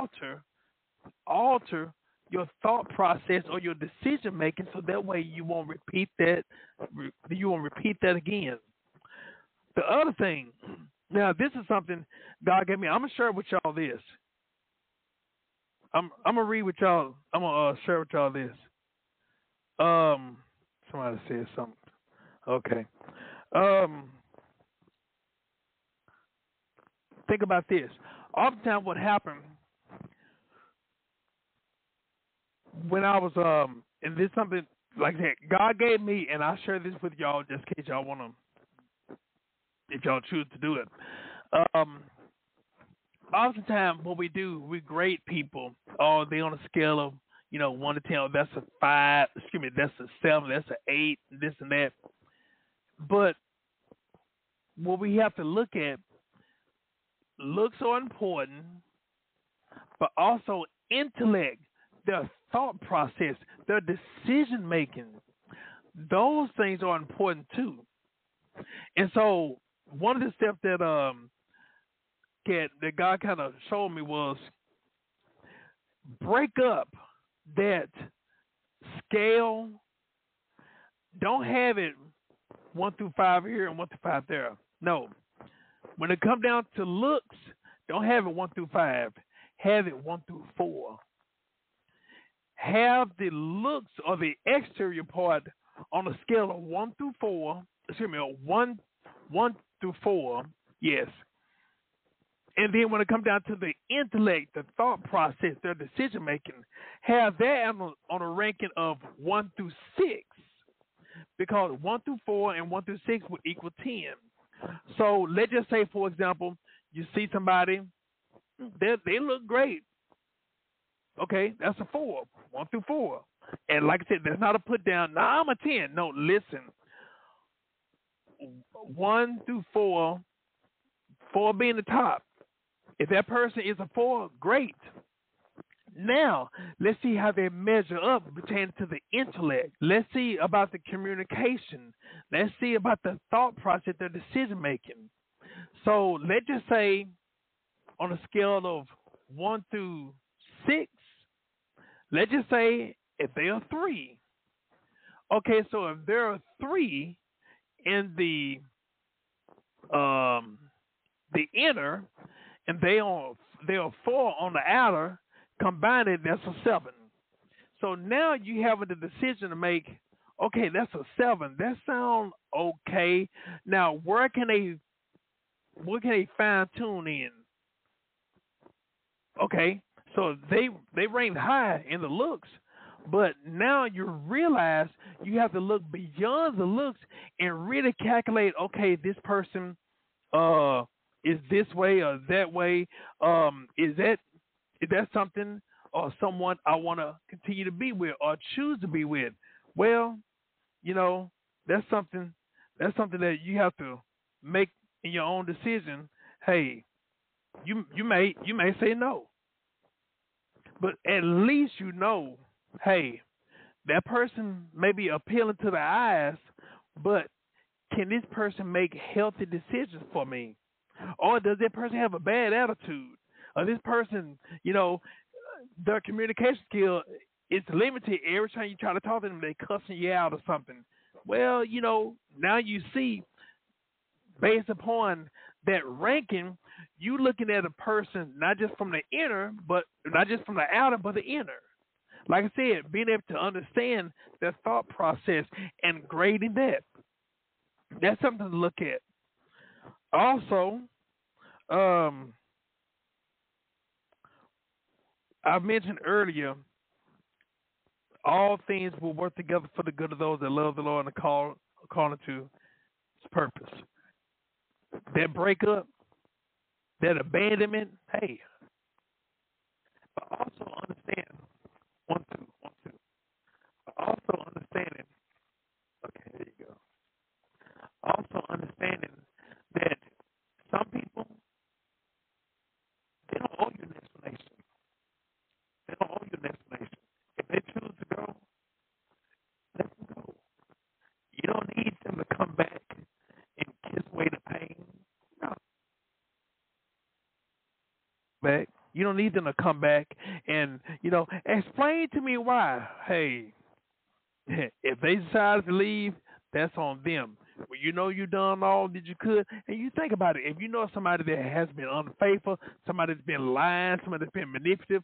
alter your thought process or your decision making, so that way you won't repeat that. You won't repeat that again. The other thing, now this is something God gave me. I'm gonna share with y'all this. I'm gonna read with y'all. I'm gonna share with y'all this. Somebody said something. Okay. Um, think about this. Oftentimes, what happened when I was and this is something like that God gave me, and I'll share this with y'all just in case y'all want to, if y'all choose to do it. Um, Oftentimes, what we do, we grade people. Oh, they on a scale of 1 to 10. Oh, that's a 5. Excuse me, that's a 7. That's a 8. This and that. But what we have to look at, looks are important, but also intellect, their thought process, their decision making. Those things are important too. And so, one of the steps that God kind of showed me was break up that scale. Don't have it 1 through 5 here and 1 through 5 there. No. When it comes down to looks, don't have it 1 through 5. Have it 1 through 4. Have the looks or the exterior part on a scale of 1 through 4. Excuse me, 1 through 4. Yes. And then when it comes down to the intellect, the thought process, their decision making, have that on a ranking of 1 through 6, because 1 through 4 and 1 through 6 would equal 10. So let's just say, for example, you see somebody, they look great. Okay, that's a 4, 1 through 4. And like I said, that's not a put down. Nah, I'm a 10. No, listen. 1 through 4, 4 being the top. If that person is a 4, great. Now, let's see how they measure up pertaining to the intellect. Let's see about the communication. Let's see about the thought process, their decision making. So let's just say on a scale of 1 through 6, let's just say if they are 3. Okay, so if there are 3 in the inner, and they are 4 on the outer, combined, that's a 7. So now you have the decision to make. Okay, that's a 7. That sounds okay. Now, where can they fine tune in? Okay, so they rank high in the looks, but now you realize you have to look beyond the looks and really calculate. Okay, this person is this way or that way. Is that something or someone I want to continue to be with or choose to be with? Well, that's something that you have to make in your own decision. Hey, you may say no, but at least hey, that person may be appealing to the eyes, but can this person make healthy decisions for me? Or does that person have a bad attitude? Or this person, their communication skill is limited. Every time you try to talk to them, they cussing you out or something. Well, now you see, based upon that ranking, you looking at a person not just from the inner, but not just from the outer, but the inner. Like I said, being able to understand their thought process and grading that. That's something to look at. Also, I mentioned earlier, all things will work together for the good of those that love the Lord and are calling to His purpose. That breakup, that abandonment, hey, but also understand, one, two. Also understanding, okay, there you go. Also understanding that some people, they don't owe you an explanation. They don't owe you an explanation. If they choose to go, let them go. You don't need them to come back and kiss away the pain. No. Back. You don't need them to come back and, explain to me why. Hey, if they decide to leave, that's on them. Well, you've done all that you could, and you think about it. If you know somebody that has been unfaithful, somebody that's been lying, somebody that's been manipulative,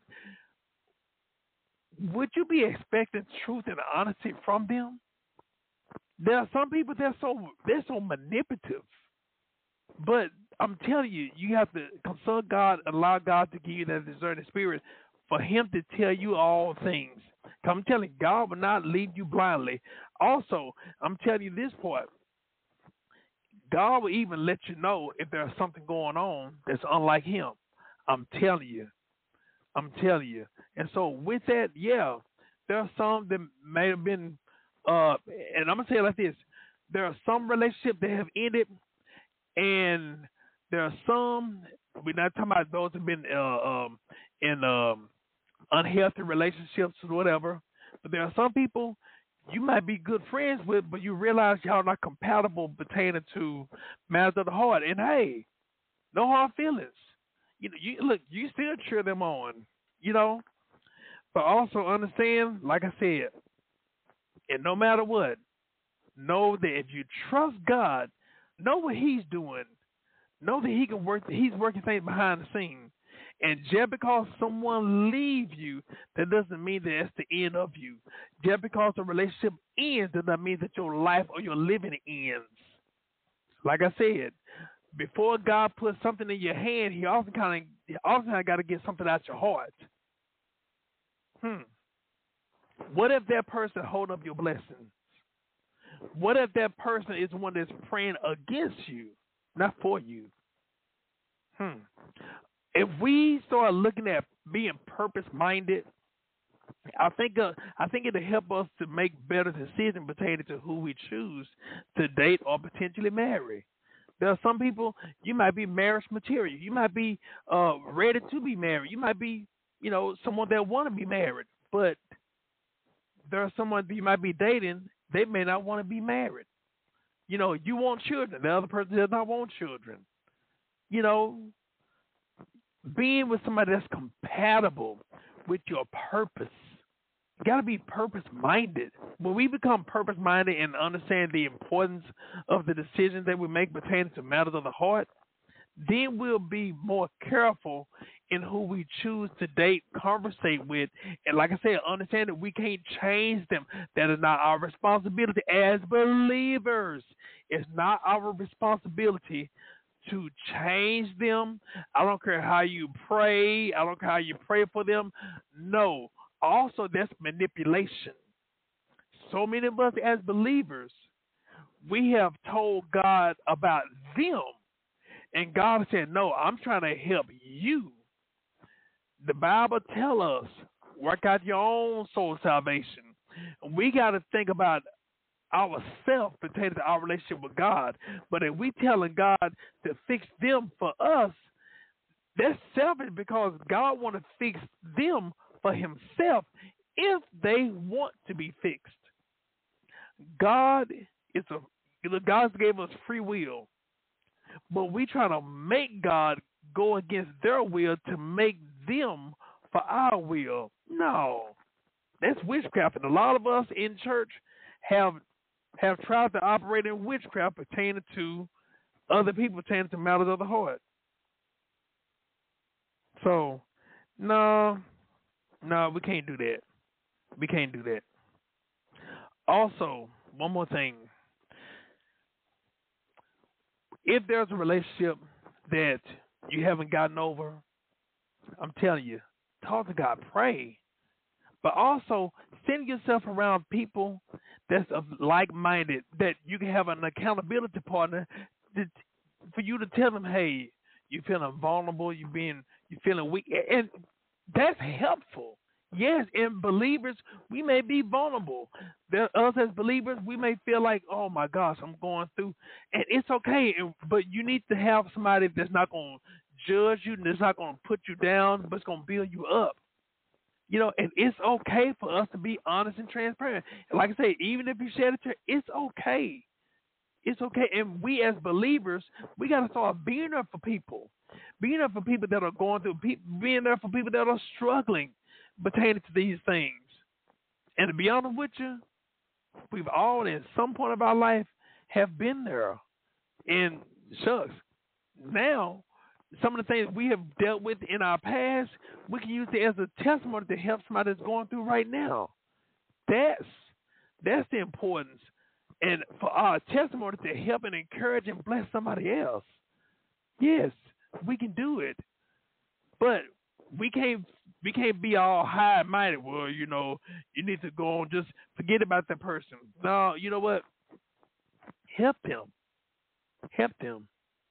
would you be expecting truth and honesty from them? There are some people they're so manipulative, but I'm telling you, you have to consult God, allow God to give you that discerning spirit for Him to tell you all things. I'm telling you, God will not lead you blindly. Also, I'm telling you this part. God will even let you know if there's something going on that's unlike Him. I'm telling you. I'm telling you. And so with that, yeah, there are some that may have been, and I'm gonna say it like this: there are some relationships that have ended, and there are some. We're not talking about those who've been in unhealthy relationships or whatever. But there are some people you might be good friends with, but you realize y'all not compatible pertaining to matters of the heart. And hey, no hard feelings. You know, you look, you still cheer them on, you know, but also understand, like I said, and no matter what, know that if you trust God, know what He's doing. Know that He can work. He's working things behind the scenes. And just because someone leaves you, that doesn't mean that that's the end of you. Just because a relationship ends, does not mean that your life or your living ends. Like I said, before God puts something in your hand, He often got to get something out your heart. What if that person hold up your blessing? What if that person is the one that's praying against you, not for you? If we start looking at being purpose-minded, I think it'll help us to make better decisions pertaining to who we choose to date or potentially marry. There are some people, you might be marriage material. You might be ready to be married. You might be, someone that want to be married. But there are someone that you might be dating, they may not want to be married. You want children. The other person does not want children. Being with somebody that's compatible with your purpose. You got to be purpose-minded. When we become purpose-minded and understand the importance of the decisions that we make pertaining to matters of the heart, then we'll be more careful in who we choose to date, conversate with. And like I said, understand that we can't change them. That is not our responsibility as believers. It's not our responsibility to change them. I don't care how you pray. I don't care how you pray for them. No. Also, that's manipulation. So many of us as believers, we have told God about them. And God said, no, I'm trying to help you. The Bible tells us, work out your own soul salvation. We got to think about ourselves pertaining to our relationship with God. But if we telling God to fix them for us, that's selfish because God want to fix them for Himself if they want to be fixed. God gave us free will, but we trying to make God go against their will to make them for our will. No, that's witchcraft, and a lot of us in church have tried to operate in witchcraft pertaining to other people, pertaining to matters of the heart. So, no, we can't do that. We can't do that. Also, one more thing. If there's a relationship that you haven't gotten over, I'm telling you, talk to God, pray. But also, send yourself around people that's like-minded, that you can have an accountability partner for you to tell them, hey, you're feeling vulnerable, you're feeling weak. And that's helpful. Yes, in believers, we may be vulnerable. Us as believers, we may feel like, oh my gosh, I'm going through. And it's okay, but you need to have somebody that's not going to judge you, that's not going to put you down, but it's going to build you up. And it's okay for us to be honest and transparent. And like I say, even if you share it, it's okay. It's okay. And we as believers, we got to start being there for people. Being there for people that are going through, being there for people that are struggling pertaining to these things. And to be honest with you, we've all at some point of our life have been there. And shucks, now some of the things we have dealt with in our past, we can use it as a testimony to help somebody that's going through right now. That's the importance. And for our testimony to help and encourage and bless somebody else. Yes, we can do it, but we can't we can't be all high and mighty. Well, you need to go on. Just forget about that person. No, you know what? Help them. Help them.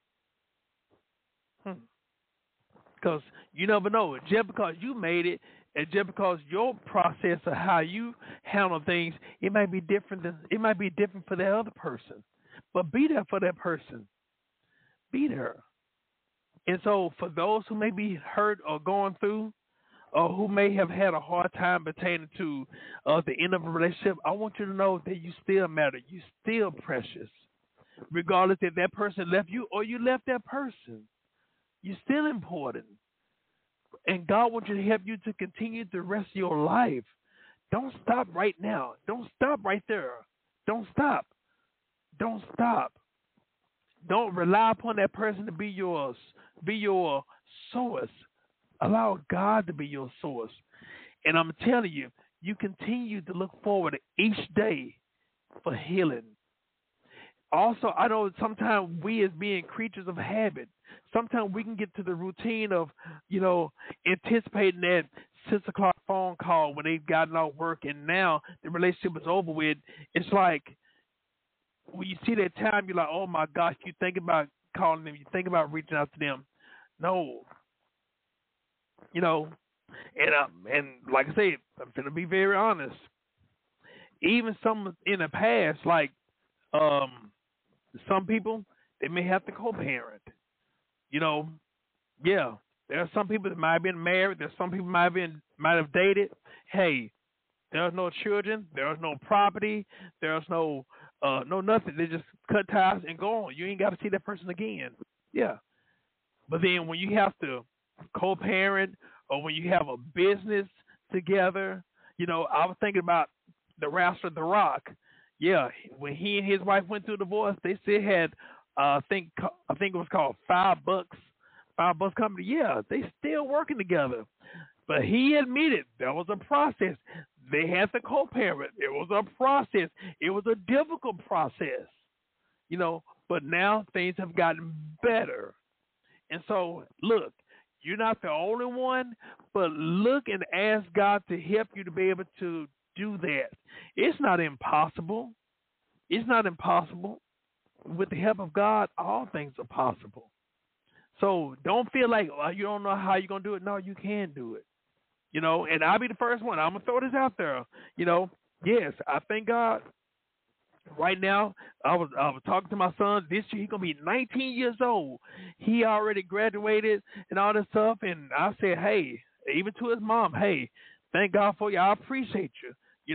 Because you never know. Just because you made it, and just because your process of how you handle things, it might be different for that other person. But be there for that person. Be there. And so, for those who may be hurt or going through, or who may have had a hard time pertaining to the end of a relationship, I want you to know that you still matter. You still precious, regardless if that person left you or you left that person. You're still important, and God wants you to help you to continue the rest of your life. Don't stop right now. Don't stop right there. Don't stop. Don't stop. Don't rely upon that person to be yours. Be your source. Allow God to be your source. And I'm telling you, you continue to look forward to each day for healing. Also, I know sometimes we as being creatures of habit, sometimes we can get to the routine of, anticipating that 6 o'clock phone call when they've gotten off work and now the relationship is over with. It's like when you see that time, you're like, oh my gosh, you think about calling them, you think about reaching out to them. No, and like I said, I'm gonna be very honest. Even some in the past, like some people, they may have to co-parent. You know, yeah, there are some people that might have been married. There's some people might have dated. Hey, there's no children. There's no property. There's no nothing. They just cut ties and go on. You ain't got to see that person again. Yeah, but then when you have to co-parent or when you have a business together, I was thinking about the wrestler The Rock. Yeah, when he and his wife went through divorce, they still had I think it was called Five Bucks Company. Yeah, they still working together. But he admitted there was a process. They had to co-parent. It was a process. It was a difficult process. But now things have gotten better. And so, look, you're not the only one, but look and ask God to help you to be able to do that. It's not impossible. It's not impossible. With the help of God, all things are possible. So don't feel like you don't know how you're going to do it. No, you can do it. And I'll be the first one. I'm going to throw this out there. Yes, I thank God. Right now, I was talking to my son. This year, he's gonna be 19 years old. He already graduated and all this stuff. And I said, hey, even to his mom, hey, thank God for you. I appreciate you.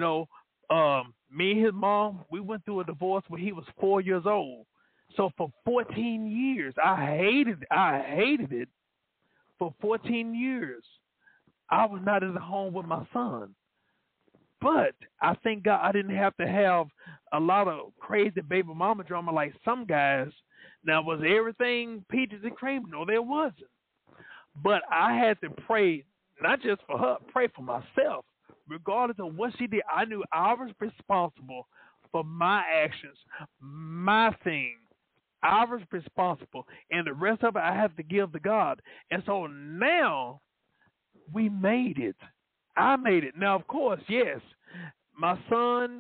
Me and his mom, we went through a divorce when he was 4 years old. So for 14 years, I hated it. For 14 years, I was not in the home with my son. But I thank God I didn't have to have a lot of crazy baby mama drama like some guys. Now, was everything peaches and cream? No, there wasn't. But I had to pray, not just for her, pray for myself. Regardless of what she did, I knew I was responsible for my actions, my thing. I was responsible. And the rest of it, I have to give to God. And so now we made it. I made it. Now, of course, yes, my son,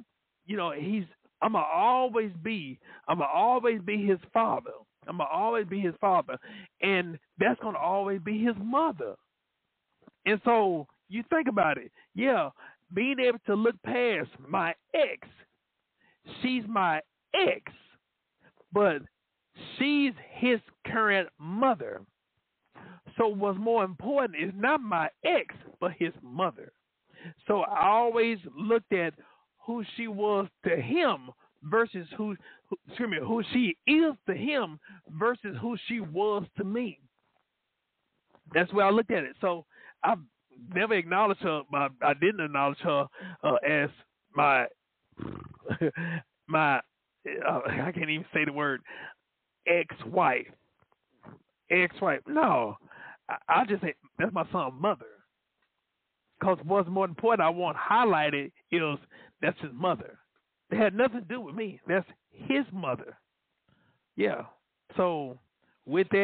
I'm gonna always be his father. I'm gonna always be his father, and that's gonna always be his mother. And so you think about it, yeah, being able to look past my ex. She's my ex, but she's his current mother. So what's more important is not my ex, but his mother. So I always looked at who she was to him versus who she is to him versus who she was to me. That's where I looked at it. So I've never acknowledged her. I didn't acknowledge her as my my. I can't even say the word ex-wife. Ex-wife. No, I just say that's my son's mother. Because what's more important, I want highlighted is that's his mother. It had nothing to do with me. That's his mother. Yeah. So with that,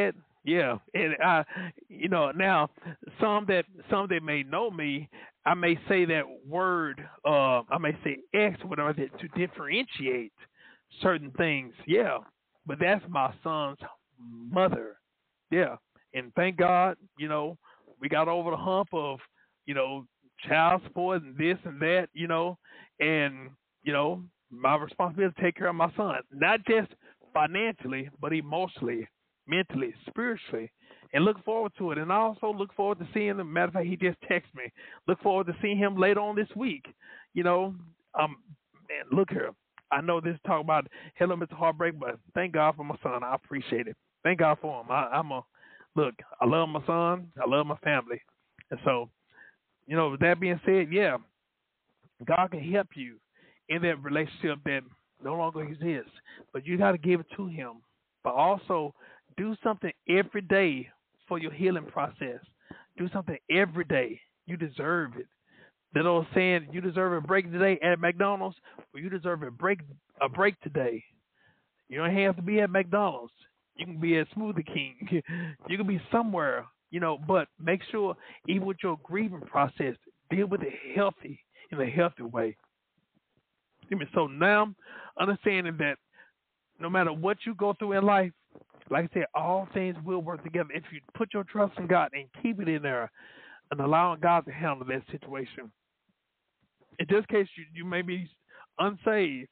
Yeah, and now some that may know me, I may say that word, I may say X, whatever, to differentiate certain things. Yeah, but that's my son's mother. Yeah, and thank God, we got over the hump of, you know, child support and this and that, and my responsibility is to take care of my son, not just financially, but emotionally, mentally, spiritually, and look forward to it. And I also look forward to seeing him. Matter of fact, he just texted me. Look forward to seeing him later on this week. You know, man, look here. I know this talk about hello, Mr. Heartbreak, but thank God for my son. I appreciate it. Thank God for him. Look. I love my son. I love my family, and so with that being said, yeah, God can help you in that relationship that no longer exists, but you got to give it to Him. But also do something every day for your healing process. Do something every day. You deserve it. That old saying, you deserve a break today at McDonald's, or you deserve a break today. You don't have to be at McDonald's. You can be at Smoothie King. You can be somewhere, but make sure, even with your grieving process, deal with it in a healthy way. So now, understanding that no matter what you go through in life, like I said, all things will work together if you put your trust in God and keep it in there and allowing God to handle that situation. In this case, you may be unsaved.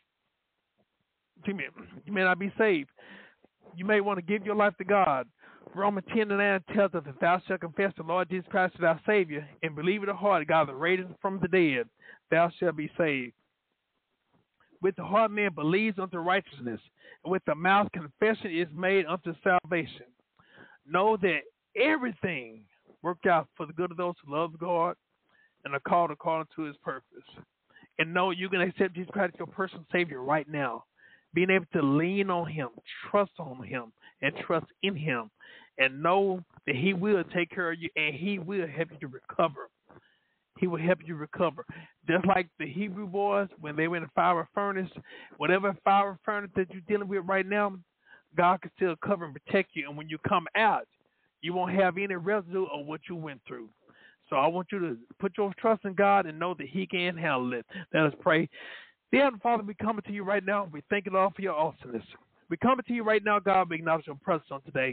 You may not be saved. You may want to give your life to God. Romans 10:9 tells us, if thou shalt confess the Lord Jesus Christ as thy Savior and believe in the heart God is raised from the dead, thou shalt be saved. With the heart man believes unto righteousness, and with the mouth confession is made unto salvation. Know that everything worked out for the good of those who love God and are called according to His purpose. And know you can accept Jesus Christ as your personal Savior right now. Being able to lean on Him, trust on Him, and trust in Him, and know that He will take care of you and He will help you to recover. He will help you recover. Just like the Hebrew boys, when they were in the fire furnace, whatever fire furnace that you're dealing with right now, God can still cover and protect you. And when you come out, you won't have any residue of what you went through. So I want you to put your trust in God and know that He can handle it. Let us pray. Dear Heavenly Father, we coming to you right now. We thank you, Lord, for your awesomeness. We coming to you right now, God. We acknowledge your presence on today.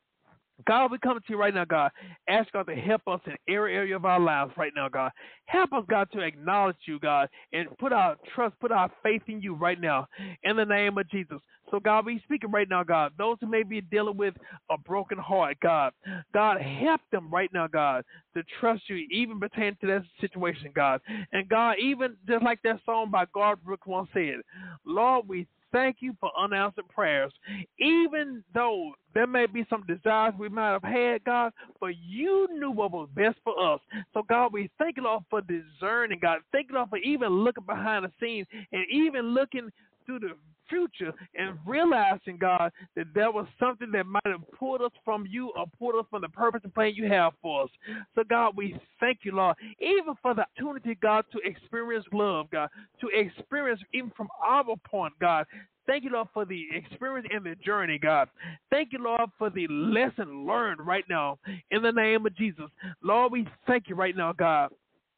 God, we come to you right now, God. Ask God to help us in every area of our lives right now, God. Help us, God, to acknowledge you, God, and put our trust, put our faith in you right now in the name of Jesus. So, God, we speaking right now, God. Those who may be dealing with a broken heart, God, help them right now, God, to trust you, even pertaining to that situation, God. And, God, even just like that song by Garth Brooks once said, Lord, we thank you for unanswered prayers. Even though there may be some desires we might have had, God, but you knew what was best for us. So, God, we thank you, Lord, for discerning, God. Thank you, Lord, for even looking behind the scenes and even looking through the future and realizing, God, that there was something that might have pulled us from you or pulled us from the purpose and plan you have for us. So, God, we thank you, Lord, even for the opportunity, God, to experience love, God, to experience even from our point, God. Thank you, Lord, for the experience and the journey, God. Thank you, Lord, for the lesson learned right now in the name of Jesus. Lord, we thank you right now, God,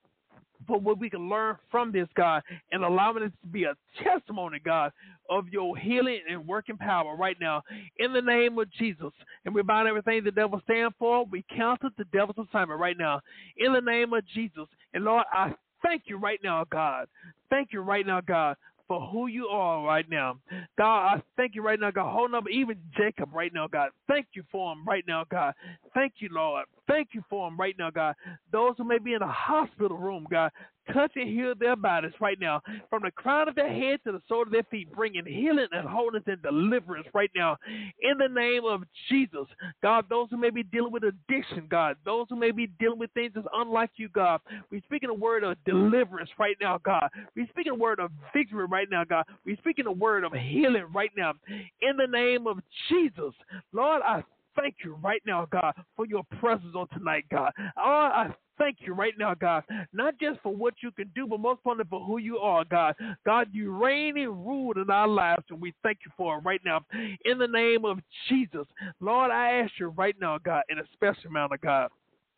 for what we can learn from this, God, and allowing it to be a testimony, God, of your healing and working power right now in the name of Jesus. And we bind everything the devil stands for. We cancel the devil's assignment right now in the name of Jesus. And Lord, I thank you right now, God. Thank you right now, God, for who you are right now. God, I thank you right now, God. Hold up, even Jacob right now, God. Thank you for him right now, God. Thank you, Lord. Thank you for him right now, God. Those who may be in a hospital room, God, touch and heal their bodies right now. From the crown of their head to the sole of their feet, bringing healing and wholeness and deliverance right now. In the name of Jesus, God, those who may be dealing with addiction, God, those who may be dealing with things that's unlike you, God, we speaking a word of deliverance right now, God. We speaking a word of victory right now, God. We speaking a word of healing right now. In the name of Jesus, Lord, I thank you right now, God, for your presence on tonight, God. Lord, I thank you right now, God, not just for what you can do, but most importantly for who you are, God. God, you reign and rule in our lives, and we thank you for it right now. In the name of Jesus, Lord, I ask you right now, God, in a special manner, God.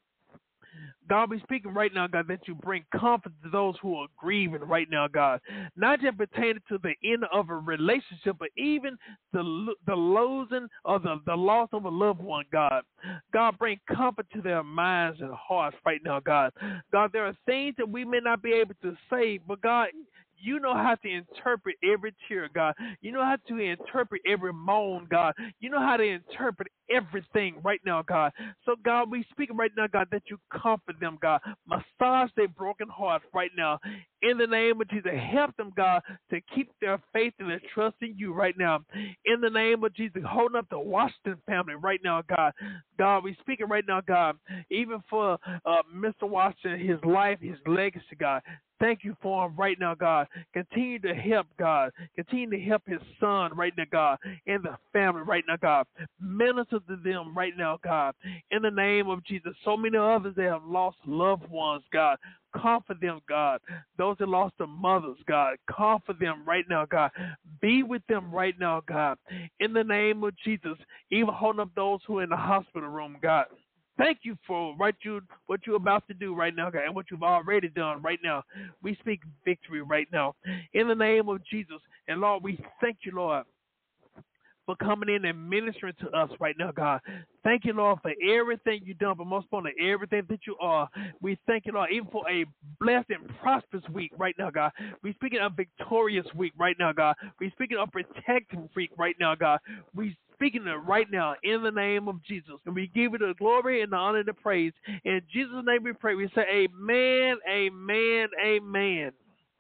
God, we speaking right now, God, that you bring comfort to those who are grieving right now, God. Not just pertaining to the end of a relationship, but even the losing or the loss of a loved one, God. God, bring comfort to their minds and hearts right now, God. God, there are things that we may not be able to say, but God, you know how to interpret every tear, God. You know how to interpret every moan, God. You know how to interpret everything right now, God. So, God, we speak right now, God, that you comfort them, God. Massage their broken hearts right now. In the name of Jesus, help them, God, to keep their faith and their trust in you right now. In the name of Jesus, holding up the Washington family right now, God. God, we speaking right now, God, even for Mr. Washington, his life, his legacy, God. Thank you for him right now, God. Continue to help, God. Continue to help his son right now, God, and the family right now, God. Minister to them right now, God. In the name of Jesus. So many others that have lost loved ones, God. Comfort them, God. Those that lost their mothers, God. Comfort them right now, God. Be with them right now, God. In the name of Jesus. Even holding up those who are in the hospital room, God. Thank you for what you're about to do right now, God, and what you've already done right now. We speak victory right now. In the name of Jesus. And Lord, we thank you, Lord, for coming in and ministering to us right now, God. Thank you, Lord, for everything you've done, but most importantly, everything that you are. We thank you, Lord, even for a blessed and prosperous week right now, God. We speaking of victorious week right now, God. We speaking of protecting week right now, God. We speaking it right now in the name of Jesus. And we give you the glory and the honor and the praise. In Jesus' name we pray. We say amen, amen, amen.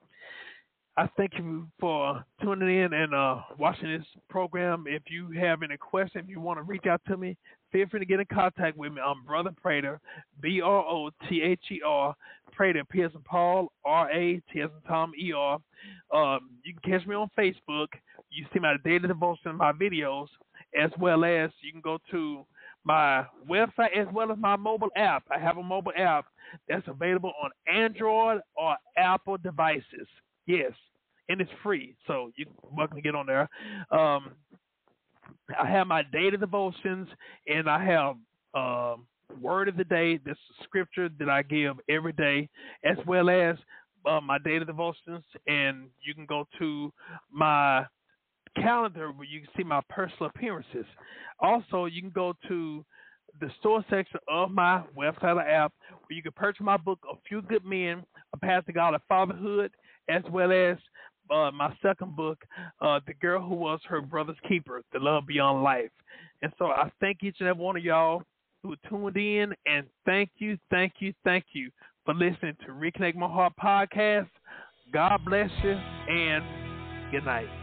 I thank you for tuning in and watching this program. If you have any questions, if you want to reach out to me, feel free to get in contact with me. I'm Brother Prater, Brother, Prater, P as in Paul, R-A, T as in Tom, E-R. You can catch me on Facebook. You see my daily devotion, my videos, as well as you can go to my website as well as my mobile app. I have a mobile app that's available on Android or Apple devices. Yes, and it's free, so you're welcome to get on there. I have my daily devotions, and I have word of the day. This is scripture that I give every day, as well as my daily devotions. And you can go to my calendar where you can see my personal appearances. Also, you can go to the store section of my website or app where you can purchase my book, A Few Good Men, A Path to God of Fatherhood, as well as my second book, The Girl Who Was Her Brother's Keeper, The Love Beyond Life. And so I thank each and every one of y'all who tuned in, and thank you for listening to Reconnect My Heart podcast. God bless you, and good night.